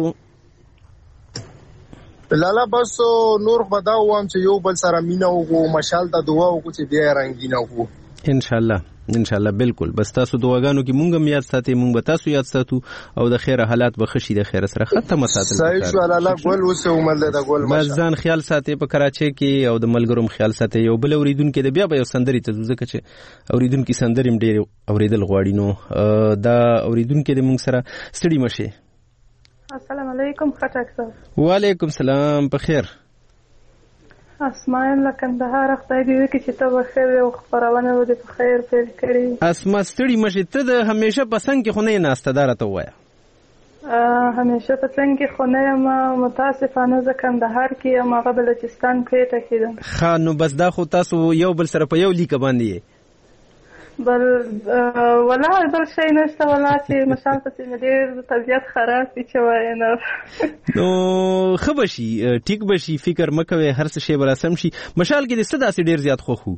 لالا بس نور خدا وام چې یو بل سره مینا او مشال ته دعا وکړو چې بیا رنگینه وکړو ان شاء الله بالکل بس تاسو دعاګانو کې مونږ هم یاد ساتي مونږ به تاسو یاد ساتو او د خیر حالات به خشي د خیر سره ختمه ساتل صحیح شو الله ګل وسه عمر د ګل بس ځان خیال ساتي په کراچۍ کې او د ملګروم خیال ساتي یو بل اوریدونکو د بیا به یو سندري ته ځکه چې اوریدونکو سندریم ډیر اوریدل غواړي نو دا اوریدونکو د مونږ سره ستړي مشه السلام علیکم خټک صاحب وعلیکم السلام په خیر اسماء لکندهار خدای دې وکړي چې ته بخیر او خبرونه ودې په خیر پیل کړي اسماء ستړي مشه ته د همیشه پسند کې خو نه ناسته دارته وایا همیشه پسند کې خو نه ما متاسفانه ز کندهار کې ما بلوچستان کې ټکیدم خا نو بس دا خو تاسو یو بل سره په یو لیک باندې بل ولا بل شي نشته ولا چې مثال په دې طبيعت خراب چې وای نه نو خبشي ټیک بشي فکر مکوي هر څه شی براسم شي مشال کې د ستدا سي ډیر زیات خوخو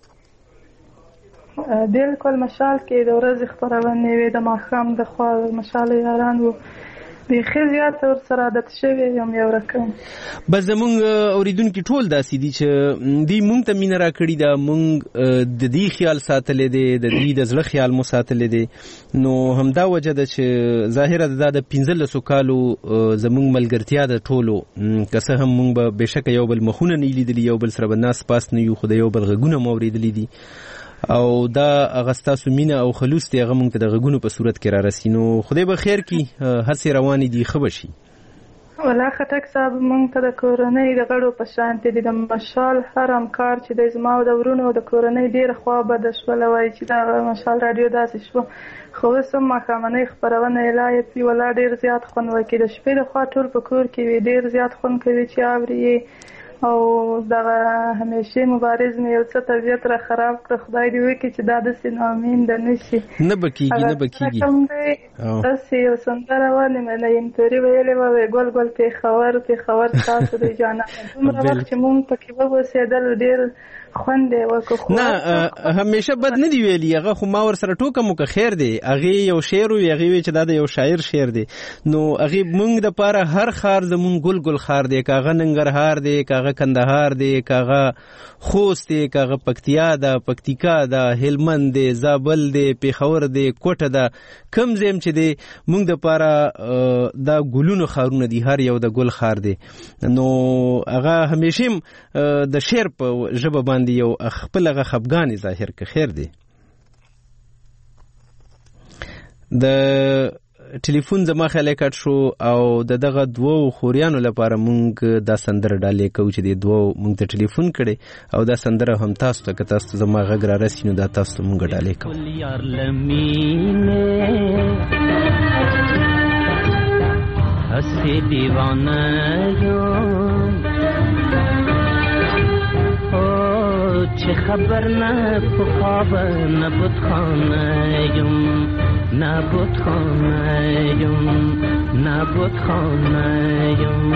بالکل مشال کې د ورځ خبرونه وي د ماخام د خوا مشال یاران وو د خزيات ور سره عادت شوی یم یو رقم بس زمونږ اوریدونکو ټول داسې دي چې دی مونږ ته مين را کړی دا مونږ د دې خیال ساتلې دي د دې د زړه خیال مو ساتلې دي نو همدا وجه ده چې ظاهره د 15 کالو زمونږ ملګرتیا د ټولو که څه هم مونږ به بشک یو بل مخونه نه لیدلی یو بل سره بناس پاس نه یو خدای یو بل غږونه مو اوریدلې دي او دا اغستاسو مینه او خلوص ته هغه مونږ ته د غږونو په صورت کې را رسینو خدای به خیر کی هڅه روانې دي خبشي ولا خټک صاحب مونږ ته د کورنۍ د غړو په شان ته د مشال هرم کار چې د زما او د ورونو د کورنۍ ډیر خوا بد شول وای چې دا مشال رادیو داسې شو خو سم ما خامنې خبرونه الایت ولا ډیر زیات خون وکړي د شپې د خوا ټول په کور کې وی ډیر زیات خون کوي چې اوري او دا همیشه مبارز مې یو څه طبيعت را خراب کړ خدای دې وکړي چې دا د سینامین د نشي نه بکیږي بس یو سندره ونه مې نه انتری ویلې و ګل ګل په خبر تاسو د جانا دومره وخت چې مونږ پکې ووسېدل ډېر خوندې وکړو نه همیشه بد نه دی ویلي هغه خو ما ور سره ټوکه مو که خیر دی هغه یو شعر وی هغه چې دا د یو شاعر شعر دی نو هغه مونږ د پاره هر خار زمون ګل خار دی کاغه ننګرهار دی کاغه کندهار دی کاغه خوست دی کاغه پکتیا دا پکتیکا دا هلمند دی زابل دی پیښور دی کوټه دا کم زم چې دی مونږ د پاره دا ګلونو خارونه دی هر یو د ګل خار دی نو هغه همیشه د شعر په ژبه باندې یو خپل هغه خفګان ظاهر که خیر دی د ټلیفون زما خیال کټ شو او دغه دوو خوریانو لپاره مونږ دا سندره ډالې کوو چې د دوو مونږ ته ټلیفون کړي او دا سندره هم تاسو ته که تاسو زما غږ را رسي نو دا تاسو ته مونږ ډالې کوو یار لمینه هستی دیوانه چه خبر نه خواب نه بتخانه یم نه بتخانه یم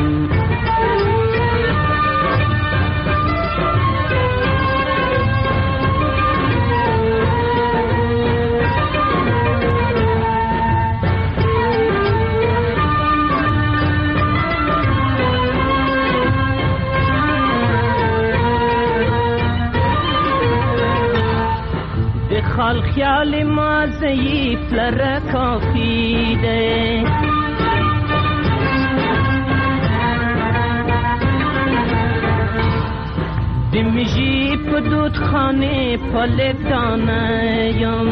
خال خیال ما ضعیف لره کافی ده دمجی په دود خانه پلکانه یم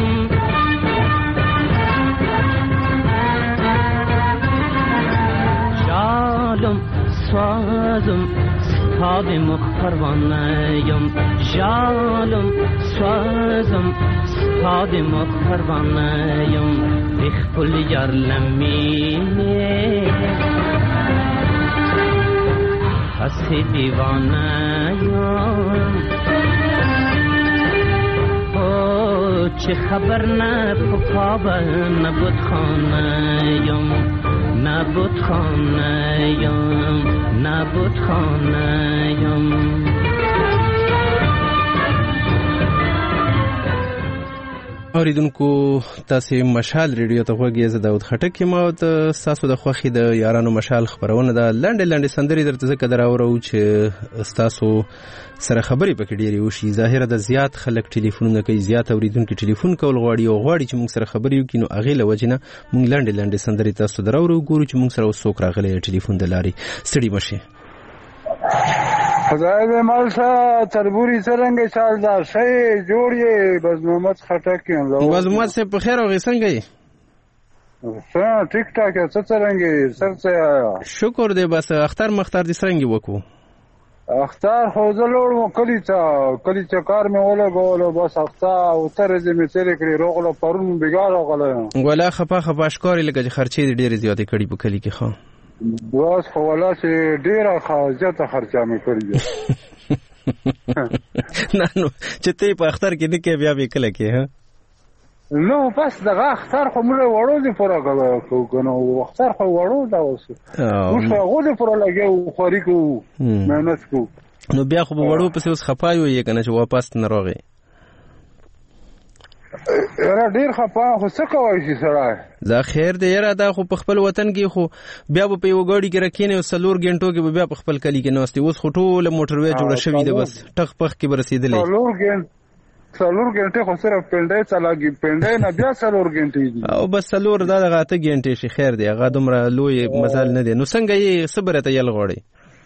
جالم سوازم ستاد مخ پروانه یم جالم سوازم ستاد مخ پروانه یم بخپل یار لمینه هستی دیوانه یم چه خبر نه پاپا نبود خانه‌یم نبود خانه‌یم نبود خانه‌یم. اوریدونکو تاسو مشال ریډیو ته غوږی زه داود خټک یم او تاسو د خوخي د یارانو مشال خبرونه د لنډ سندري درته زکه دراورو چې تاسو سره خبرې پکې ډېری وشي. ظاهره د زیات خلک ټلیفونونه کوي، زیات اوریدونکو ټلیفون کول غواړي او غواړي چې موږ سره خبرې وکړي، نو اغه لوجنه موږ لنډ سندري تاسو دراورو ګورو چې موږ سره وسوک راغلي ټلیفون د لاري ستړي مشه. خدای دې مالسا تربوري څنګه چال دا شي جوړي بس محمد خټک یم. بس محمد سے په خیر او څنګه یې؟ څنګه ټیک ټاک څنګه سرڅه شکر دې. بس اختر مختار دې څنګه وکړو؟ اختر خو زلوړ مو کلی ته کار مې ولګول بس اختر او تر دې مې تیرې کړې روغله پرون بګار غله ولا خپه اشکار لګه خرچې ډېرې زیاتې کړې په کلی کې. خو بس خو ولا چې ډیره خرچه خرچه مې کړې نه نو چې ته په اختر کې نه کې بیا به کله کې ها نو بس دغه اختر خو موږ وړو دي پورا کوو اختر خو وړو دا اوس موږ هغه دې پورا لګو خوري کو مهنت کو نو بیا خو وړو پسې اوس خپایو یې کنه چې واپس نه راغی. یاره ډیر خپا خو څه کوي شي سره دا خیر دی یاره دا خو په خپل وطن کې خو بیا په یو غاډي کې راکینې او سلور غنټو کې بیا په خپل کلی کې نوستي. اوس خو ټول موټروي جوړه شوې ده بس ټخ پخ کې برسېدلې سلور غنټه خو سره پندای چلاږي پندای نه بیا سلور غنټې دي او بس سلور دا دغه ته غنټې شي. خیر دی هغه دومره لوی مزال نه دی. نو څنګه یې صبر ته یل غوړي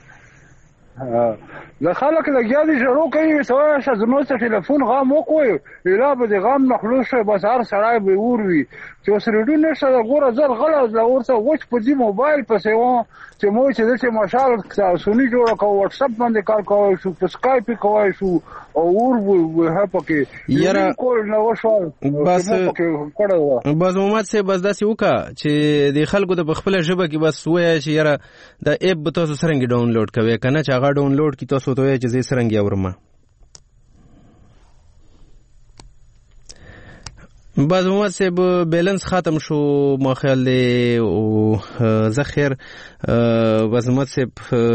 له خلک لګیا دي شروع کوي سوای شزمو څخه ټلیفون غام وکوي اله به غام نخلوص بس هر سړی به وروي چې اوس ریډیو نشه دا ګوره زر غلط لا ورته وڅ په دې موبایل پسې و چې مو چې د مشال سونی جوړه کو واتس اپ باندې کار کوي شو په سکایپ کوي شو او ور وه پکې یاره کول نو شو بس محمد سے بس داسې وکا چې د خلکو د خپل ژبه کې بس وای چې یاره د اپ به تاسو څنګه ډاونلوډ کوي کنه چې هغه ډاونلوډ کی تاسو ته چې زه څنګه اورم. بعض محمد صاحب بیلنس ختم شو ما خیال دی او زخیر بعض محمد صاحب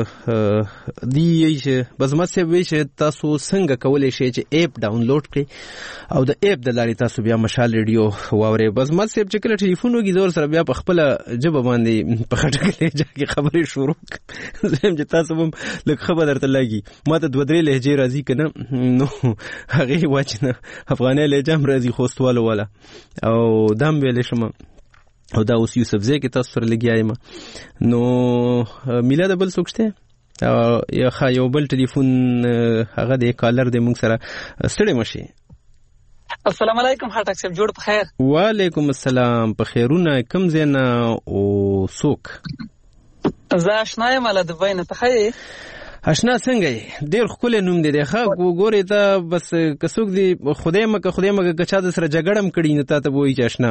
دی چې بعض محمد صاحب وی چې تاسو څنګه کولای شئ چې اپ ډاونلوډ کړئ او د اپ د لارې تاسو بیا مشال ریډیو واورئ. بعض محمد صاحب چې کله ټلیفون وګي زور سره بیا په خپل جبه باندې په خټکلې ځکه خبرې شروع زم چې تاسو هم لکه خبر درته لګي ما ته دوه درې لهجې راځي کنه نو هغه واچنه افغاني لهجه هم راځي خوستواله والا او دام ویل شم او دا اوس یوسف زه کې تاسو سره لګیایم. نو میلاد بل څوکشته او یو بل ټلیفون هغه د کالر د مونږ سره ستړي مشي. السلام علیکم خټک صاحب جوړ په خیر. وعلیکم السلام په خیرونه کم زینا او سوک زه آشنایم له دبی نه ته آشنا څنګه ډیر خپل نوم دی ښه ګورې ته بس کڅوک دی خدای مکه کچا د سره جګړم کړي نه ته وایي چې آشنا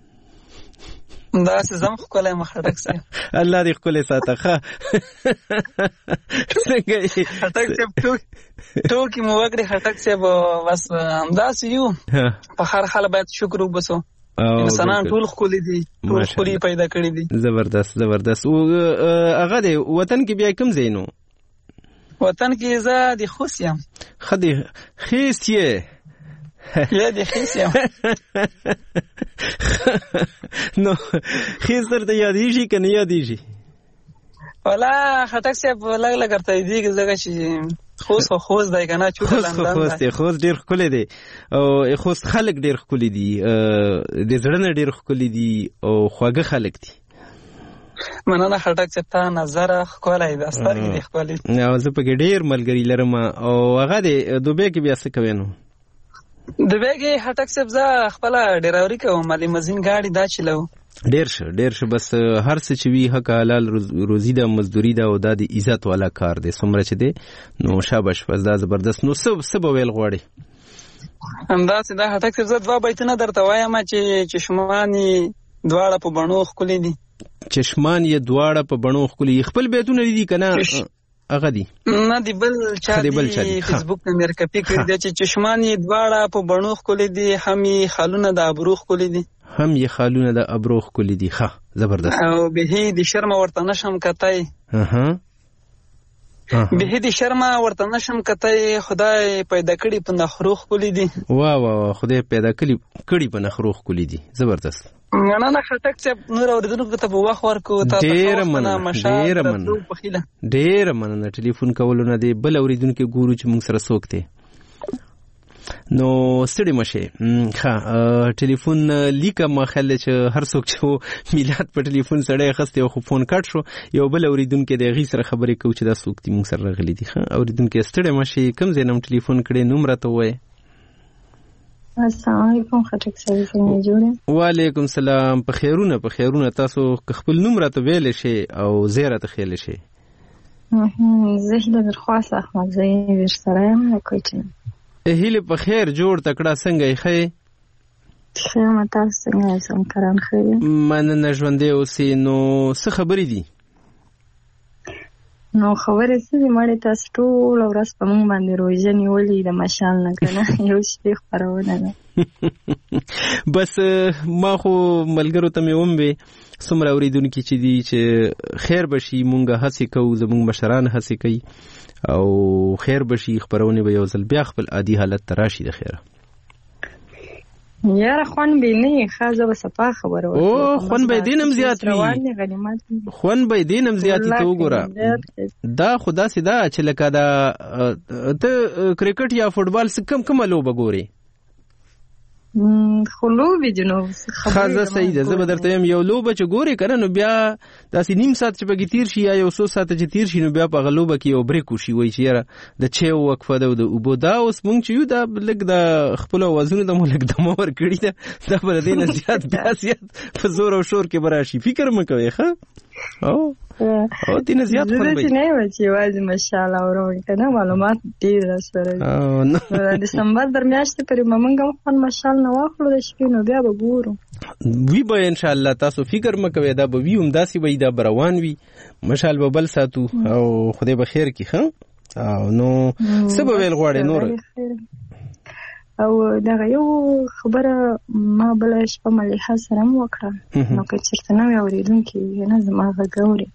دا زم خپل مخړک سي الله دې خپل ساته ښه څنګه خټک صاحب ټوکی مو وکړي خټک صاحب بس همداس یو په هر حال باید شکر وبسو انسانان ټول خولي دي ټول خولي پیدا کړی دي. زبردست او هغه دی وطن کې بیا کوم زینو وطن کې زه د خوسیم خدي خيسيه یا د خيسیم نو خيسر ته یادېږي کنه یادېږي ولا خټک صاحب لګ کرته دی چې خوست دی کنه چوټ لندن خوست ډیر خولي دی او خوست خلک ډیر خولي دي د زړه ډیر خولي دي او خواږه خلک دي. مننه خټک صاحب ته نظر خولای د سترګې دی خولي او زه په ډیر ملګری لرم او هغه د دوبه کې بیا څه کوي نو دوبه کې خټک صاحب زه خپل ډیراوري کوم مالي مزین گاډي دا چلو ډیر شه بس هر څه چې وی حق حلال روزي د مزدوري دا او د عزت والا کار دی سمره چې دی نو شاباش بس دا زبردست. نو سب ویل غواړي همداسې دا خټک صاحب زه دوه بیتونه درته وایم چې چشمانی دواړه په بڼو خولي دي چشمان یې دواړه په بڼو خولي خپل بیتونه دي کنه هغه دي نه دی بل چا دی فیسبوک نه مې کپی کړی دی چې چشمان یې دواړه په بڼو ښکلي دي هم یې خالونه د ابرو ښکلي دي ښه زبردست او به د شرم ورته نشم کتای به د شرم ورته نشم کتای خدای پیدا کړی په نخرو ښکلي دي وا خدای پیدا کړی په نخرو ښکلي دي زبردست نه خټک صاحب نور اوریدونکو ته په وخت ورکو ته ډېر مننه ټلیفون کولو نه دی بل اوریدونکو ګورو چې موږ سره څوک دی نو ستړي مشه ټلیفون لیکه ما خل چې هر څوک چې میلاد په ټلیفون سره خسته او فون کټ شو یو بل اوریدونکو د غي سره خبرې کو چې دا څوک دی موږ سره غلي دي اوریدونکو ستړي مشه کم زینم ټلیفون کړي نوم راته وای السلام علیکم خټک صاحب څنګه جوړه وعلیکم السلام په خیرونه تاسو خپل نوم راته ویل شي او زیره ته خیل شي زه هله درخواست احمد زوی ورسره کوچم هله په خیر جوړ تکړه څنګه یې خې خیر تاسو څنګه سم کران خیر مننه ژوندې اوسې نو څه خبرې دي نو خبرې څه مړې تاسو ټول ورځ په مونږ باندې روزه نیولې د مشال نه کنه یو شی خبرونه ده بس ما خو ملګرو ته مې ومبه څومره اوریدونکو چې دي چې خیر بشي مونږه هڅه کوو زمونږ مشران هڅه کوي او خیر بشي خبرونه به یو ځل بیا خپل عادي حالت تراشي د خیره یاره خون به نه خازه به صفه خبره او خون به دینم زیات وي ته وګوره دا خدا سیدا چې لکه دا ته کرکټ یا فوټبال کم لوبه ګوري خلوبي جنوب خازه سید زه به درته یو لوبه چې ګوري کنه نو بیا داسې نیم ساعت چې بګی تیر شي یا یو 100 ساعت چې تیر شي نو بیا په غلوبه کې یو بریک وشي وای چې یاره د چي وقفه ده او بو دا اوس مونږ چې یو دا لګ د خپل وازونه د ملک د مور کړی ده دا بل دین زیات بیا زیات په زور او شور کې براشي فکر مکوي ښه او دین زیات خو به نه و چې واځي ماشاءالله اورو کنه معلومات ډیر سره دسمبر درمیاشت پرې مونږ هم ماشاءالله نو واخلو د شپې نو بیا به ګورو وی به ان شاء الله تاسو فکر مکوي دا به وی هم داسي وي دا بروان وي مشال به بل ساتو او خدای به خیر کی ښه او نو سبب ویل غواړي نور او دا یو خبره ما بل شپه مليحه سره وکړه نو که چیرته نو اوریدونکو نه زما غوړي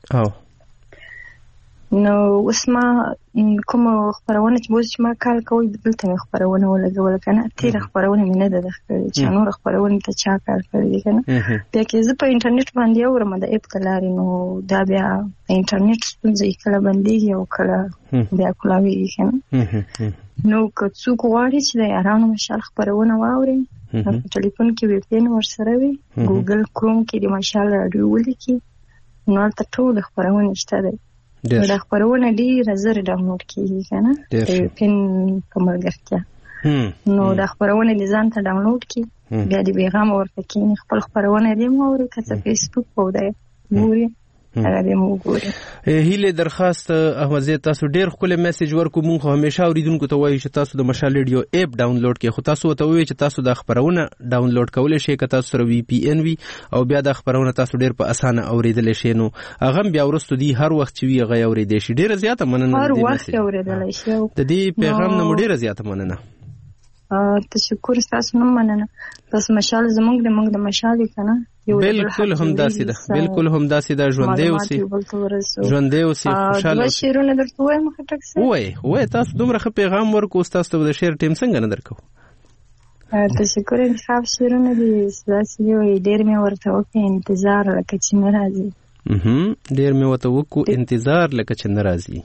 نو وسما کوم خبرونه چې بوز چې ما کال کوي دلته خبرونه ولګول کنه تیر خبرونه مې نه ده چې نور خبرونه ته چا کار کوي کنه بیا کې زه په انټرنیټ باندې اورم د اپ تلاري نو دا بیا انټرنیټ څنګه کله باندې او کله بیا کولاوي کنه نو که څوک غواړي چې د یارانو مشال خبرونه واوري په ټلیفون کې وی پی ان ورسره وي ګوګل کروم کې د مشال راډیو ولیکي نو تل ټول خبرونه شته ده دا خبرونه ډیر زر ډاونلوډ کیږي کنه پین کومرګرتیا نو دا خبرونه د ځان ته ډاونلوډ کی بیا د پیغام ورته کې خپل خبرونه دې مو ور کته فیسبوک په ودا ګوري هغه دې مو ګوري هیله درخواست احمد زه تاسو ډیر خپل میسج ورکو مونږ همیشه اوریدونکو ته وایو چې تاسو د مشال ریډیو اپ ډاونلوډ کړئ خو تاسو ته وایي چې تاسو د خبرونه ډاونلوډ کولای شئ که تاسو سره وی پی ان وي او بیا د خبرونه تاسو ډیر په اسانه اوریدل شئ نو هغه بیا ورستو دی هر وخت چې وی غي اوریدل شي ډیر زیاته مننه هر وخت اوریدل شي د دې پیغام نه ډیر زیاته مننه تشکر تاسو نه مننه تاسو مشال زمونږ د مشال کنه بالکل هم داسې ده ژوندې اوسې خوشاله شعرونه درته وایم خټک سره وای تاسو دومره ښه پیغام ورکو تاسو د شعر ټیم څنګه نه درکو تشکر انتخاب شعرونه دي سلاسي وي ډېر مې ورته وکړ انتظار لکه چې ناراضي ډېر مې ورته وکړ انتظار لکه چې ناراضي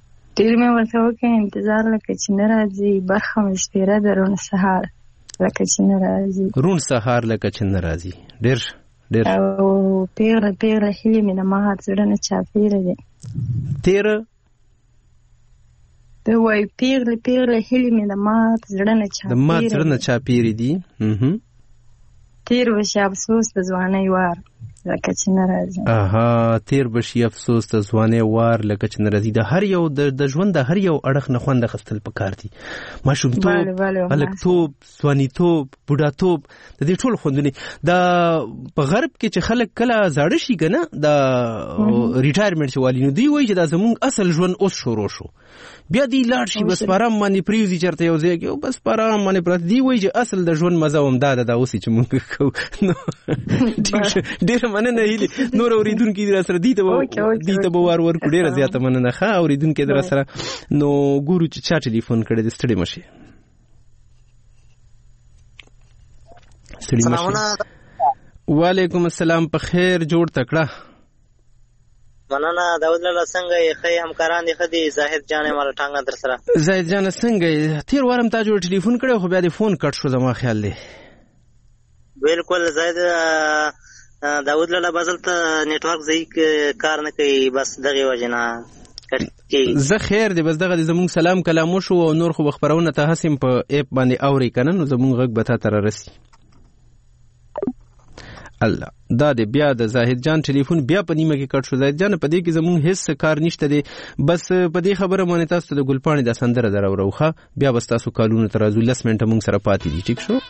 برخه مې سپیره درون سهار لکه چې ناراضي رون سهار لکه چې ناراضي ډېر او پیغله هیلې مې د ما زړه نه چاپېره دي تیره ته وایي پیغله هیلې مې د ما زړه نه چاپېره دي تیر وشي افسوس د ځوانۍ وار لکه چې ناراضي. تیر بشي افسوس د ځوانۍ وار لکه چې ناراضي. د هر یو د ژوند د هر یو اړخ نه خوند اخیستل پکار دي. ماشومتوب، هلکتوب، ځوانیتوب، بوډاتوب، د دې ټول خوندونه. د په غرب کې چې خلک کله زاړه شي که نه، د ریټایرمنټ چې والي نو دوی وایي چې دا زمونږ اصل ژوند اوس شروع شو. بیا دی لاړ شي بس په ارام باندې پرېوځي چېرته یو ځای کې او بس په ارام باندې پراته. دوی وایي چې اصل د ژوند مزه همدا ده، دا اوس چې مونږ کوو. ډېره مننه هیلې. نور اورېدونکي دي راسره دوی ته به وار ورکړو. ډېره زیاته مننه. ښه اورېدونکي دي راسره. نو ګورو چې چا ټلیفون کړی دی. ستړي مه شي. وعلیکم السلام. په خیر جوړ تکړه. مننه. داود لاله څنګه یې؟ ښه همکاران دي؟ ښه دي. زاهد جان یې ماله ټانګه در سره. زاهد جان څنګه یې؟ تېر وار هم تا جوړ ټلیفون کړی خو بیا دې فون کټ شو زما خیال دی. بالکل زاهد. داود لاله بازل ته نیټورک ځای کار نه کوي، بس دغې وجې نه زه خیر دی. بس دغه د زمونږ سلام کلام وشو او نور خو خبرونه ته هسې په ایپ باندې اورې که نه، نو زمونږ غږ به تا ته رارسي. الله دا دی. بیا د زاهد جان ټلیفون بیا په نیمه کې کټ شو. زاهد جان په دې کې زمونږ هیڅ کار نشته دی. بس په دې خبره باندې تاسو ته د ګلپاڼې دا سندره در اورو. بیا بس تاسو کالونو ته راځو. 10 منټه مونږ سره پاتې دي. ټیک شو؟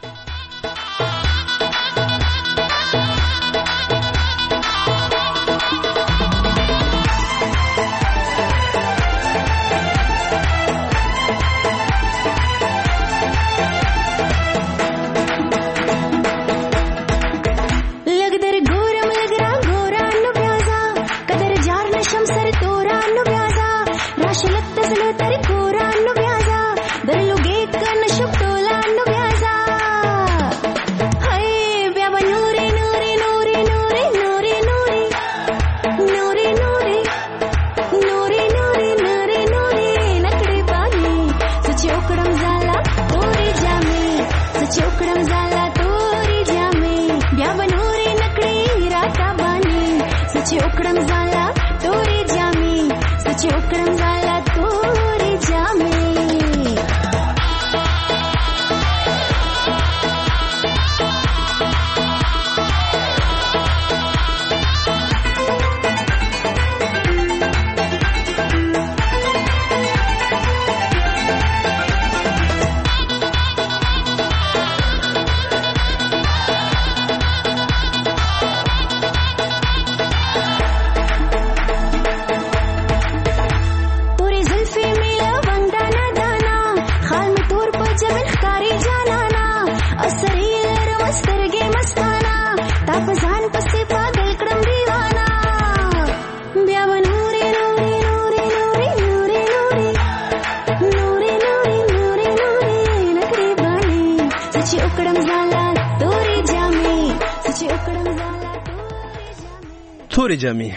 تورې جامې.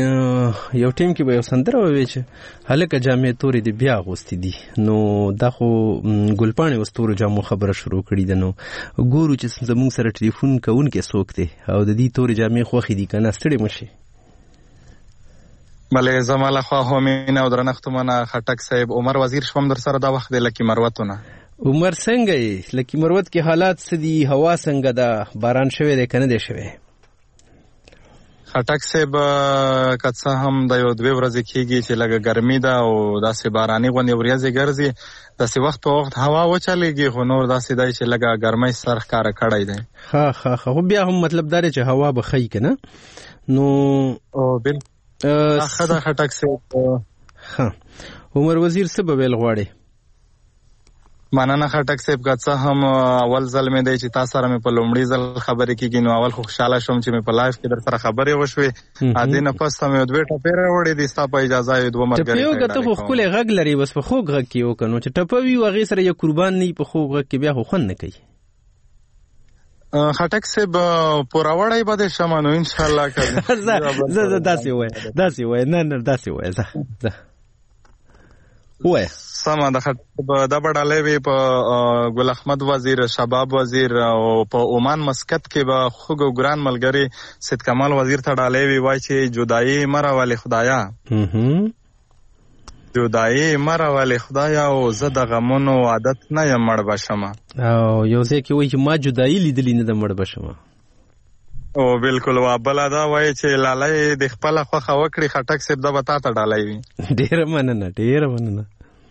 یو ټیم کې به یو سندره ووي چې هلکه جامې تورې دي بیا اغوستې دي. نو دا خو ګلپاڼې اوس تورو جامو خبره شروع کړې ده. نو ګورو چې زموږ سره ټلیفون کوونکی څوک دی او د دې تورې جامې خوښې دي که نه. ستړي مه شي. بلې زما له خوا مینه او درنښت منه خټک صاحب. عمر وزیر شوم در سره دا وخت دی لکي مروتونه. عمر څنګه یې؟ لکي مروت کې حالات څه دي؟ هوا څنګه ده؟ باران شوی دی که نه دی شوی؟ خټک صاحب که څه هم د یو 2 ورځې کېږي چې لږه ګرمي ده او داسې باراني غوندې وریځې ګرځي، داسې وخت په وخت هوا وچلېږي، خو نور داسې دی چې لږه ګرمۍ سر ښکاره کړی دی. خو بیا هم مطلب دا دی چې هوا به ښیي که نه. نو ښه ده خټک صاحب. عمر وزیر څه به ویل غواړې؟ مننه خټک صاحب. که څه هم اول ځل مې دی چې تاسو سره مې په لومړي ځل خبرې کېږي، نو اول خو خوشحاله شوم چې مې په لایف کې در سره خبرې وشوې. دې نه پس ته مې 2 ټپې راوړې دي. ستا په اجازه یې 2 ملګري ټپې وکړه. ته خو ښکلی غږ لري، بس په خوږ غږ کې وکړه. نو چې ټپه وي هغې سره یو قربان نه وي په خوږ غږ کې، بیا خو خوند نه کوي. خټک صاحب پوراوړی به دې شمه نو انشاءالله کوي. زه داسې وایه نه داسې وایه زه وایه سمه ده. دا به ډالۍ وي په ګل احمد وزیر، شباب وزیر او په عمان مسکت کې به خوږ او ګران ملګري سید کمال وزیر ته ډالۍ وي. وایي چې جدایي مه راولې خدایا، جدایي مه راولې خدایا، او زه د غمونو عادت نه یم مړ به شمه. او یو ځای کې وایي چې ما جدایي لیدلې نه ده مړ به شمه. او بالکل وابل دا وای چې لاله د خپل خوخه وکړي خټک صاحب دا بتا ته ډالای وي. ډیر مننه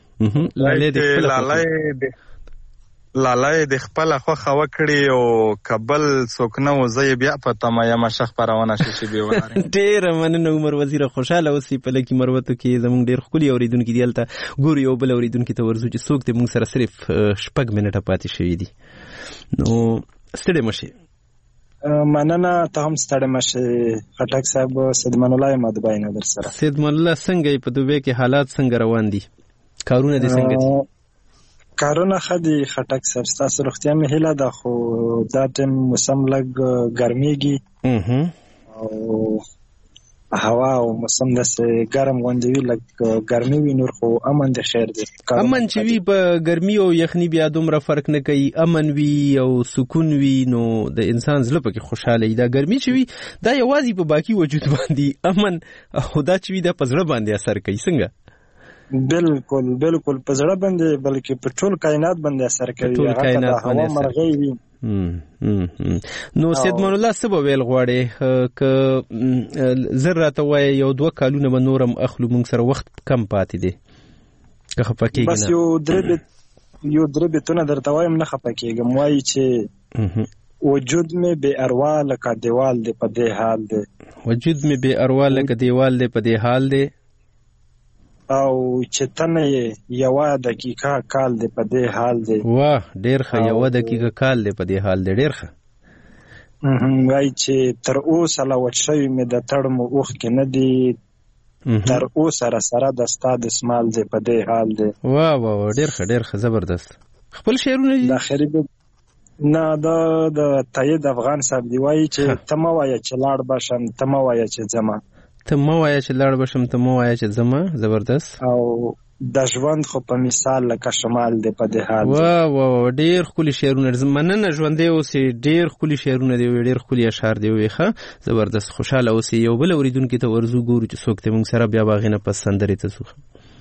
لاله د خپل خوخه وکړي او قبل سوکنه وزي بیا پته ما یم شخ پرونه شي به ولاره. ډیر مننه عمر وزیر، خوشاله اوسې په لکه مروته کې زموږ ډیر خولي اوریدونکو دی الته ګوري او بل اوریدونکو ته ورزو چې څوک ته موږ سره صرف شپږ منټه پاتې شوی دي. نو ستړي مشه مننه ته هم ستړي مشه خټک صاحب. سیدمان الله مدبای نه در سره. سیدمان الله څنګه په دوبه کې حالات څنګه روان دي؟ کارونه دي څنګه دي؟ کارونه خدي خټک صاحب ستاسو روغتیا مې هیله ده، خو دا ټیم موسم لږ ګرمیږي او هوا او موسم داسې ګرم غوندې وي، لږ ګرمي وي، نور خو امن دی، خیر دی. امن چې وي په ګرمي او یخني بیا دومره فرق نه کوي، امن وي او سکون وي نو د انسان زړه پکې خوشاله وي. دا ګرمي چې وي دا یوازې په باقي وجود باندې امن او دا چې وي دا په زړه باندې اثر کوي. څنګه؟ بالکل په زړه باندې بلکې په ټول کائنات باندې اثر کوي. هغه د هوا مرغۍ وي. نو سیدمان الله څه به ویل غواړې که زر راته وایې یو 2 کالونه به نورم اخلو موږ سره وخت کم پاتې دی که خفه کېږي؟ بس یو درې بیتونه درته وایم نه خفه کېږم. وایي چې وجود مې بې اروا لکه دیوال دی په دې حال دی. وجود مې بې اروا لکه دیوال دی په دې حال دی او چې تنه یوه دقیقه کال دی په دې حال دی. واه ډیر ښه، یوه دقیقه کال دی په دې حال دی، ډیر ښه. وایي چې تر اوسه لا وچ شوي مې د تړمو اوښکې نه دي، تر اوسه راسره د ستا دسمال دی په دې حال دی. واه ډیر ښه زبردست. خپل شعرونه دي؟ د آخري نه د تایید افغان صاحب دی. وایي چې ته مه وایه چې لاړ بشم، ته مه وایه چې ځمه، ته مه وایه چې لاړ بشم، ته مه وایه چې ځمه. زبردست. او د ژوند خو په مثال لکه شمال دی په دې حال. واه ډیر ښکلي شعرونه. مننه ژوندی اوسې، ډیر ښکلي شعرونه دی، ډیر ښکلي اشعار دی. ښه زبردست، خوشاله اوسې. یو بل اوریدونکي ته ورځو ګورو چې څوک دی موږ سره، بیا به هغې نه پس سندرې ته ځو.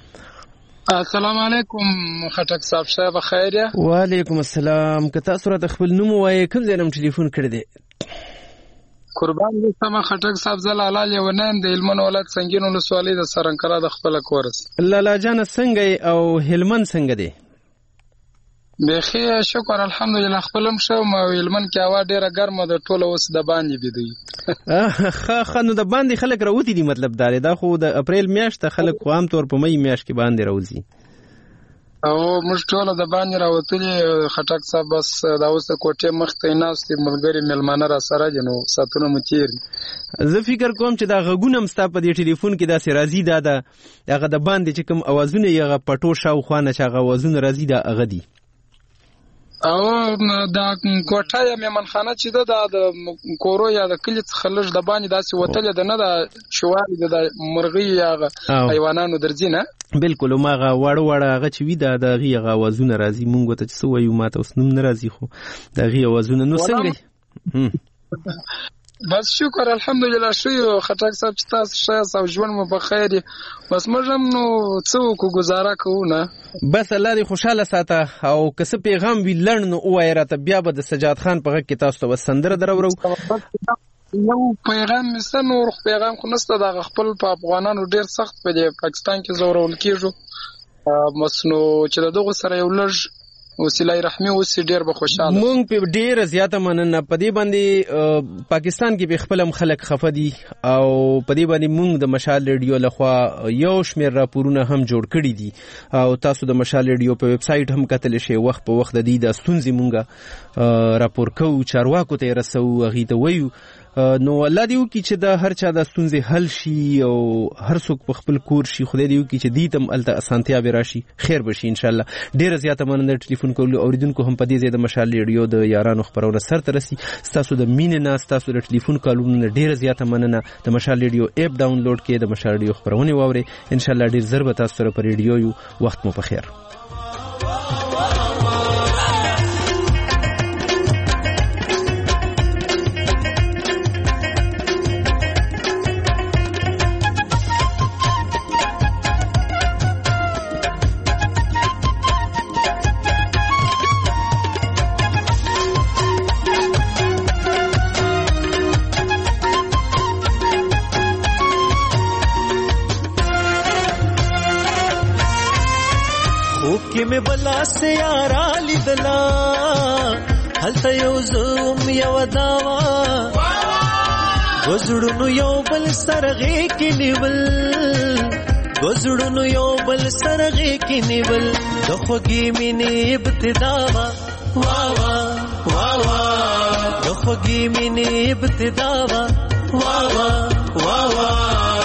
السلام علیکم خټک صاحب، صاحب خیر یې؟ وعلیکم السلام. که تاسو راته خپل نوم ووایې، کوم ځای نه ټلیفون کړی دی؟ قربان دې سمه خټک صاحب، زه لالا لیونیم د هلمند ولایت سنګین ولسوالۍ د سرنکره د خپله کورس. لالا جانه څنګه او هلمند څنګه دی؟ بیخي شکر الحمدلله، خپل هم ښه یم. هلمند کې هوا ډېره ګرمه ده، ټوله اوس د باندې بیدوي. ښه نو د باندې خلک راوتي دي، مطلب دا دی. دا خو د اپریل میاشت ته خلک خو عام طور په مۍ میاشت کې باندې راوځي او موږ ټوله د باندې راوتلي خټک صاحب. بس دا اوس د کوټې مخ ته ناست دي ملګري میلمانه را سره دي، نو ساعتونه مو تېر دي. زه فکر کوم چې دا غږونه هم ستا په دې ټلیفون کې داسې راځي، دا د هغه د باندې چې کوم اوازونه یې هغه پټو شاوخوا نه چې هغه اوازونه راځي دا هغه دي. او دا کوټه یا میمنخانه چې ده دا د کورو یا د کلي څخه لږ د باندې داسې وتلې ده، نه دا شوارې ده د مرغۍ یا حیوانانو درځي نه. بالکل هماغه واړه هغه چې وي دا د هغې هغه اوازونه راځي. مونږ ورته چې څه وایو ما ته اوس نوم نه راځي، خو د هغې اوازونه. نو څنګه؟ بس شکر الحمدلله ښه یو خټک صاحب چې تاسو ښه یاست او ژوند مو په خیر یې. بس موږ هم نو څه وکړو، ګزاره کوو نه. بس الله دې خوشحاله ساته. او که څه پیغام وي لنډ نو ووایه راته، بیا به د سجاد خان په غږ کې تاسو ته به سندره درورو. یو پیغام مې څه نور پیغام خو نشته، دغه خپل په افغانانو ډېر سخت په دې پاکستان کې زورول کېږو. بس نو چې د دغو سره یو لږ وسیله رحمی اوسې ډېر به خوشحاله. مونږ په ډېره زیاته مننه. په دې باندې پاکستان کې به خپل هم خلک خفه دي او په دې باندې مونږ د مشال ریډیو لخوا یو شمېر راپورونه هم جوړ کړي دي او تاسو د مشال ریډیو په ویب سایټ هم کتلی شئ. وخت په وخت د دې د ستونزې مونږ راپور کوو، چارواکو ته یې رسوو، هغې ته وایو. نو الله دې وکړي چې د هر چا د ستونزې حل شي او هر څوک په خپل کور شي. خدای دې وکړي چې دې ته هم هلته اسانتیا به راشي، خیر به شي انشاءالله. ډېره زیاته مننه ټلیفون کولو اوریدونکو هم په دې ځای د مشال ریډیو د یارانو خپرونه سرته رسي. ستاسو د مینې نه، ستاسو د ټلیفون کالونو نه ډېره زیاته مننه. د مشال ریډیو اپ ډاونلوډ کړئ، د مشال ریډیو خپرونې واورئ. انشاءالله ډېر ژر به تاسو سره په ریډیو یو. وخت مو په خیر. کې مې بلا سیارا لیدلا هلته یو زوم یو داوا وزړونو یو بل سرغې کې نیول وزړونو یو بل سرغې کې نیول د خوږې مینې ابتدا وا وا وا وا د خوږې مینې ابتدا وا وا وا وا